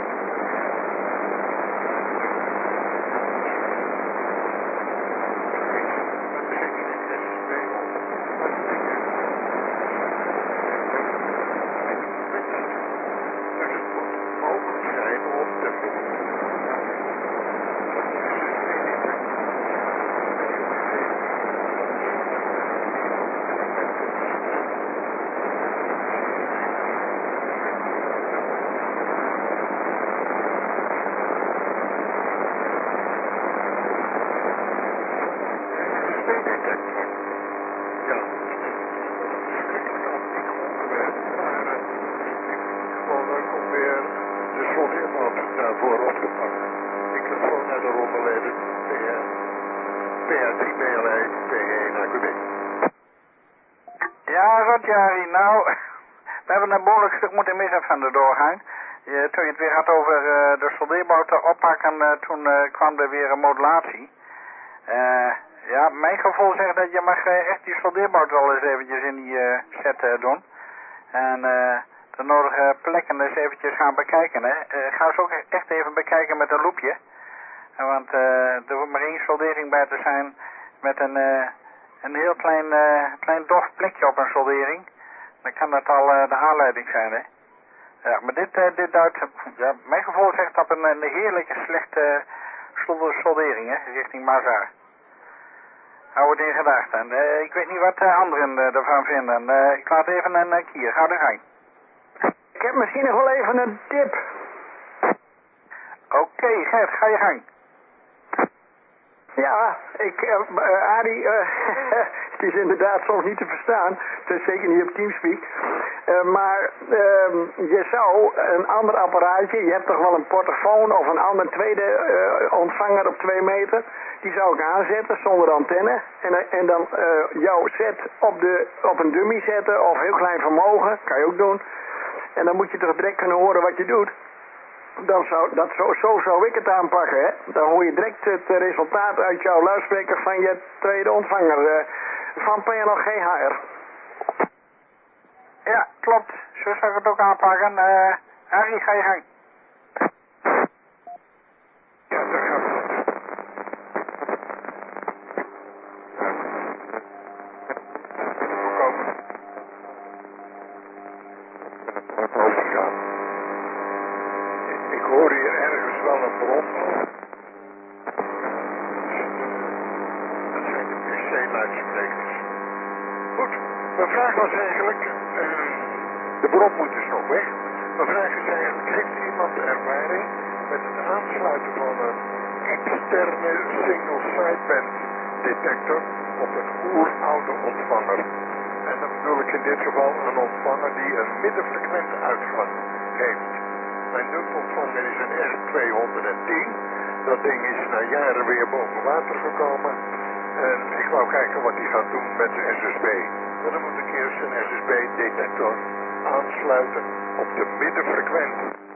Nou, we hebben een behoorlijk stuk moeten missen van de doorgang. Je, toen je het weer had over uh, de soldeerbouten oppakken, uh, toen uh, kwam er weer een modulatie. Uh, ja, mijn gevoel zegt dat je mag uh, echt die soldeerbout wel eens eventjes in die uh, set uh, doen. En uh, de nodige plekken eens eventjes gaan bekijken. Hè. Uh, ga ze ook echt even bekijken met een loepje. Uh, want uh, er hoeft maar één soldering bij te zijn met een, uh, een heel klein, uh, klein dof plekje op een soldering. Dan kan dat al uh, de aanleiding zijn. Hè. Ja, maar dit, uh, dit duidt, ja, mijn gevoel zegt dat een, een heerlijke slechte soldering, hè, richting Mazar. Hou het in gedachten. Uh, ik weet niet wat de anderen uh, ervan vinden. Uh, ik laat even een uh, kier. Ga de gang. Ik heb misschien nog wel even een tip. Oké, okay, Gert, ga je gang. Ja, ik, uh, uh, Arie, uh, het is inderdaad soms niet te verstaan. Het is zeker niet op Teamspeak. Uh, maar uh, je zou een ander apparaatje, je hebt toch wel een portofoon of een ander tweede uh, ontvanger op twee meter. Die zou ik aanzetten zonder antenne. En, en dan uh, jouw set op, de, op een dummy zetten of heel klein vermogen, kan je ook doen. En dan moet je toch direct kunnen horen wat je doet. Dan zou, dat zo, zo zou ik het aanpakken, hè. Dan hoor je direct het resultaat uit jouw luidspreker van je tweede ontvanger uh, van P N L G H R. Ja, klopt. Zo zou ik het ook aanpakken. Uh, Harry, ga je gang. Ja, daar gaat het. Voorkomen. Overgaan. Ik hoor hier ergens wel een bron. Dat zijn de P C-luidsprekers. Goed, mijn vraag was eigenlijk, uh, de bron moet dus nog weg. Mijn vraag is eigenlijk, heeft iemand ervaring met het aansluiten van een externe single sideband detector op een oeroude ontvanger? En dan bedoel ik in dit geval een ontvanger die een middenfrequent uitgang heeft. Mijn nul-ontvanger is een R tweehonderdtien. Dat ding is na jaren weer boven water gekomen. En ik wou kijken wat hij gaat doen met zijn S S B. Maar dan moet ik eerst een S S B-detector aansluiten op de middenfrequent.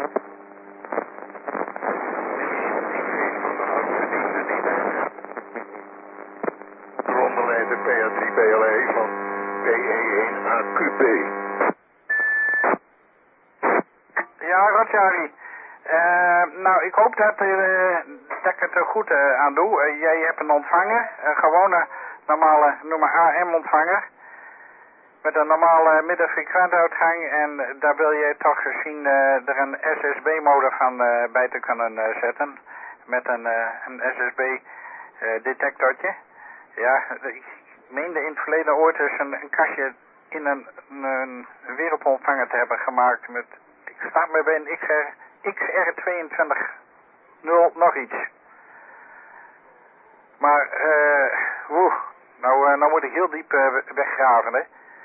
Een van de oudste diensten die daar ronderlijden P A drie B L E van P E één A Q B. Ja, Rotjari. Uh, nou, ik hoop dat, uh, dat ik het er goed uh, aan doe. Uh, jij hebt een ontvanger, een gewone normale, noem maar A M ontvanger. Met een normale middenfrequent uitgang en daar wil je toch zien uh, er een S S B-mode van uh, bij te kunnen uh, zetten. Met een, uh, een S S B-detectortje. Uh, ja, ik meende in het verleden ooit eens een, een kastje in een, een, een wereldontvanger te hebben gemaakt met... Ik sta me bij een X R tweeëntwintig nul nog iets. Maar, eh, woe, nou, uh, nou moet ik heel diep uh, weggraven, hè.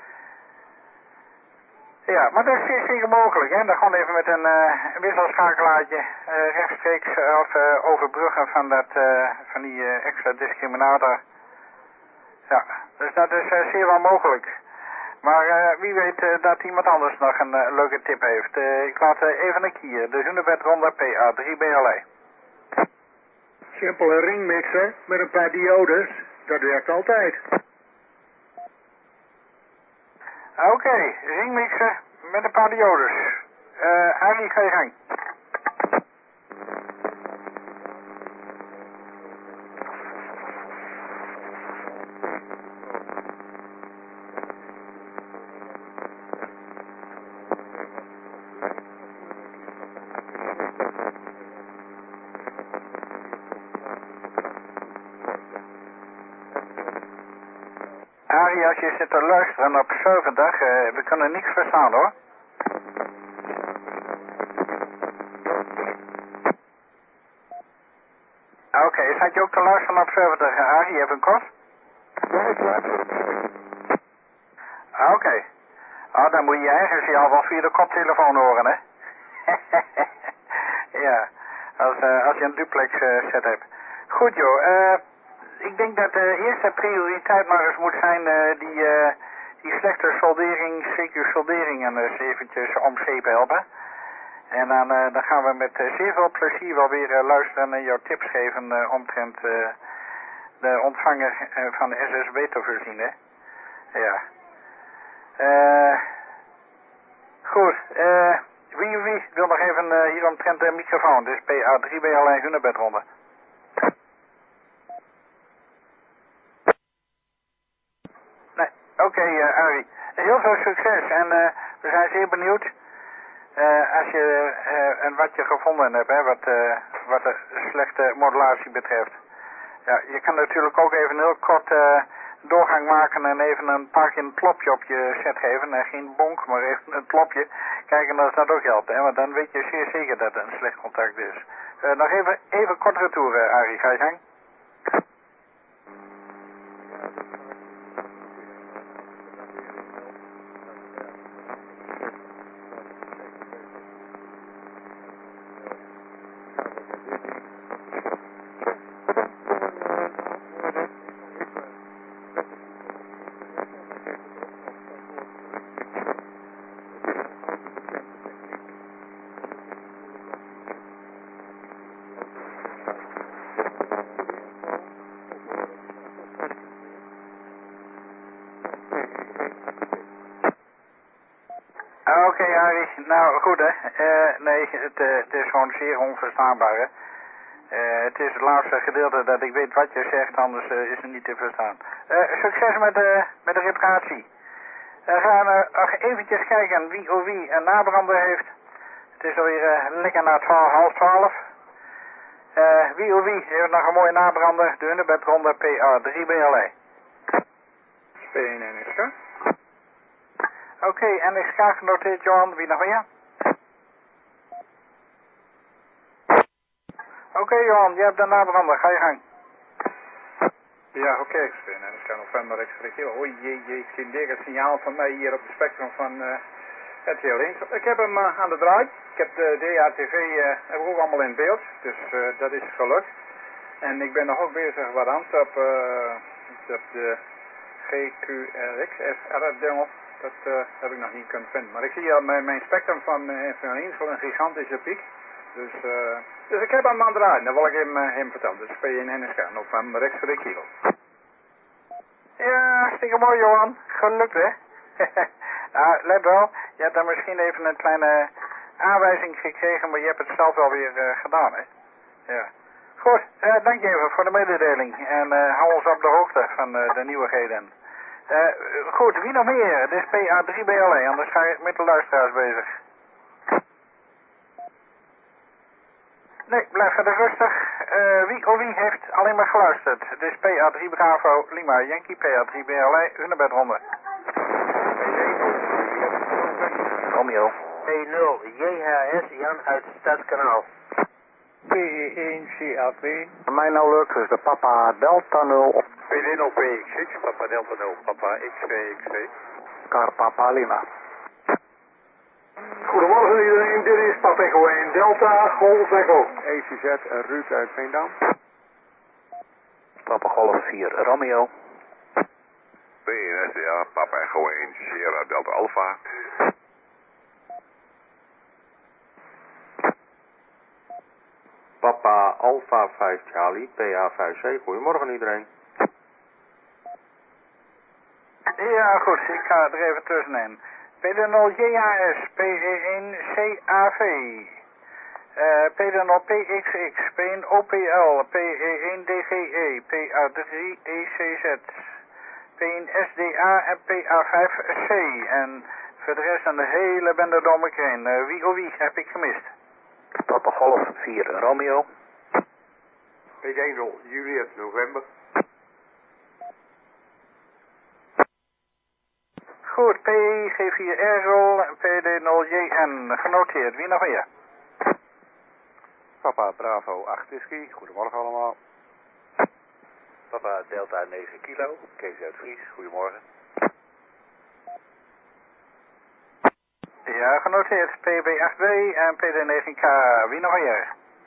Ja, maar dat is zeer zeker mogelijk, hè. Dan gewoon even met een uh, wisselschakelaartje uh, rechtstreeks uh, of uh, overbruggen van, dat, uh, van die uh, extra discriminator. Ja, dus dat is uh, zeer wel mogelijk. Maar uh, wie weet uh, dat iemand anders nog een uh, leuke tip heeft. Uh, ik laat uh, even een kier. De Hunebedronde P A drie B L E. Simpele ringmixer met een paar diodes. Dat werkt altijd. Oké, okay, ringmixer met een paar diodes. Uh, Arie, ga je gang. Arie, als je zit te luisteren op zeventig, uh, we kunnen niks verstaan hoor. Oké, okay, zat je ook te luisteren op zeventig, Arie, je hebt een kost? Ja, ik luister. Oké. Okay. Oh, dan moet je je eigen signaal wel via de koptelefoon horen, hè? Ja, als, uh, als je een duplex uh, set hebt. Goed joh, uh, ik denk dat de eerste prioriteit maar eens moet zijn uh, die, uh, die slechte soldering, zeker solderingen eens eventjes om zeep helpen. En dan, uh, dan gaan we met uh, zeer veel plezier wel weer uh, luisteren en jouw tips geven uh, omtrent uh, de ontvanger uh, van de S S B te voorzien, hè? Ja. Uh, Goed, eh, wie wie wil nog even uh, hier omtrent de microfoon, dus P A drie B L één Hunebedronde. Nee, oké okay, uh, Arie. Heel veel succes en uh, we zijn zeer benieuwd uh, als je uh, en wat je gevonden hebt, hè, wat, uh, wat de slechte modulatie betreft. Ja, je kan natuurlijk ook even heel kort uh, doorgang maken en even een paar keer een klopje op je set geven. En geen bonk, maar even een klopje. Kijken of dat ook helpt, hè, want dan weet je zeer zeker dat het een slecht contact is. Uh, nog even, even kort retour, uh, Arie, ga je gang. Oké, okay, Arie. Nou, goed hè. Uh, nee, het, uh, het is gewoon zeer onverstaanbaar hè. Uh, het is het laatste gedeelte dat ik weet wat je zegt, anders uh, is het niet te verstaan. Uh, succes met de, met de reparatie. We gaan uh, nog eventjes kijken wie of wie een nabrander heeft. Het is alweer uh, lekker na twaalf, half twaalf. Uh, wie of wie heeft nog een mooie nabrander, de Hunebedronde P A drie B L E. P één N S K. Oké, okay, en ik ga genoteerd, Johan. Wie nog meer? Oké, okay, Johan, je hebt de nabrander. Ga je gang. Ja, oké, okay, ik ben en ik ga november extra. Oei, jee, jee, ik zie een dikke signaal van mij hier op het spectrum van uh, het heel links. Ik heb hem uh, aan de draai. Ik heb de D A T V uh, heb ik ook allemaal in beeld, dus uh, dat is gelukt. En ik ben nog ook bezig wat aan op, uh, op de G Q R X F R-dingel. Dat uh, heb ik nog niet kunnen vinden. Maar ik zie al mijn, mijn spectrum van uh, F één voor een gigantische piek. Dus, uh, dus ik heb hem aan de draai. Dat wil ik hem, uh, hem vertellen. Dus P één N S K november rechts voor de kilo. Ja, hartstikke mooi, Johan. Gelukt, hè? Nou, let wel. Je hebt dan misschien even een kleine aanwijzing gekregen, maar je hebt het zelf wel weer uh, gedaan, hè? Ja. Goed, uh, dank je even voor de mededeling. En uh, hou ons op de hoogte van uh, de nieuwigheden. Uh, goed, wie nog meer? Dit is P A drie B L E, anders ga je met de luisteraars bezig. Nee, blijf verder rustig. Uh, wie of wie heeft alleen maar geluisterd? Dit is P A drie Bravo Lima Yankee, P A drie B L E, Hunebedronde. Romeo. P nul J H S Jan uit Stadskanaal. P E één C A P. Mij nou lukt dus de Papa Delta nul. P D nul P X X, Papa Delta nul, Papa X V X V. Car Papa Lima. Goedemorgen iedereen, dit is Papa Echo één Delta, Golf Echo. E C Z Ruud uit Veendam. Papa Golf vier Romeo. P N S D A, Papa Echo één Sierra Delta Alpha. Papa Alpha vijf Charlie, P A vijf C. Goedemorgen iedereen. Ja, goed, ik ga er even tussenin. P D nul J H S, P E één C A V, uh, P D nul P X X, P één O P L, P E één D G E, P A drie E C Z, P één S D A en P A vijf C. En voor de rest aan de hele bende door elkaar heen. Uh, wie of wie heb ik gemist? Papa Golf vier Romeo. P D nul Juliet November. Goed, P G vier Erzol, P D nul J N, genoteerd. Wie nog meer? Papa Bravo acht Whisky. Goedemorgen allemaal. Papa Delta negen kilo, Kees uit Fries. Goedemorgen. Ja, genoteerd. P B acht W en P D negen K. Wie nog meer?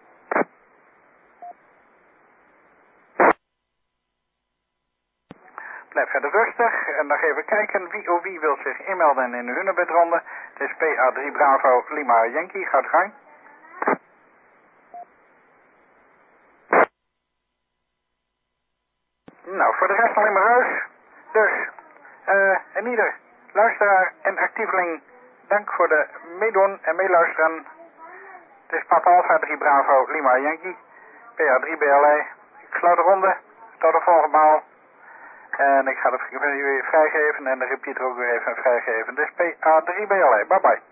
Blijf verder rustig en nog even kijken wie of wie wil zich inmelden in de Hunebedronde. Het is P A drie Bravo Lima Yankee. Gaat gang. Nou, voor de rest alleen maar huis. Dus, uh, en ieder luisteraar en actieveling Dank voor de meedoen en meeluisteren. Het is Papa Alpha drie Bravo Lima Yankee, P A drie B L E. Ik sluit de ronde. Tot de volgende maal. En ik ga de frequentie weer vrijgeven en de repeater ook weer even vrijgeven. Dus P A drie B L E. Bye bye.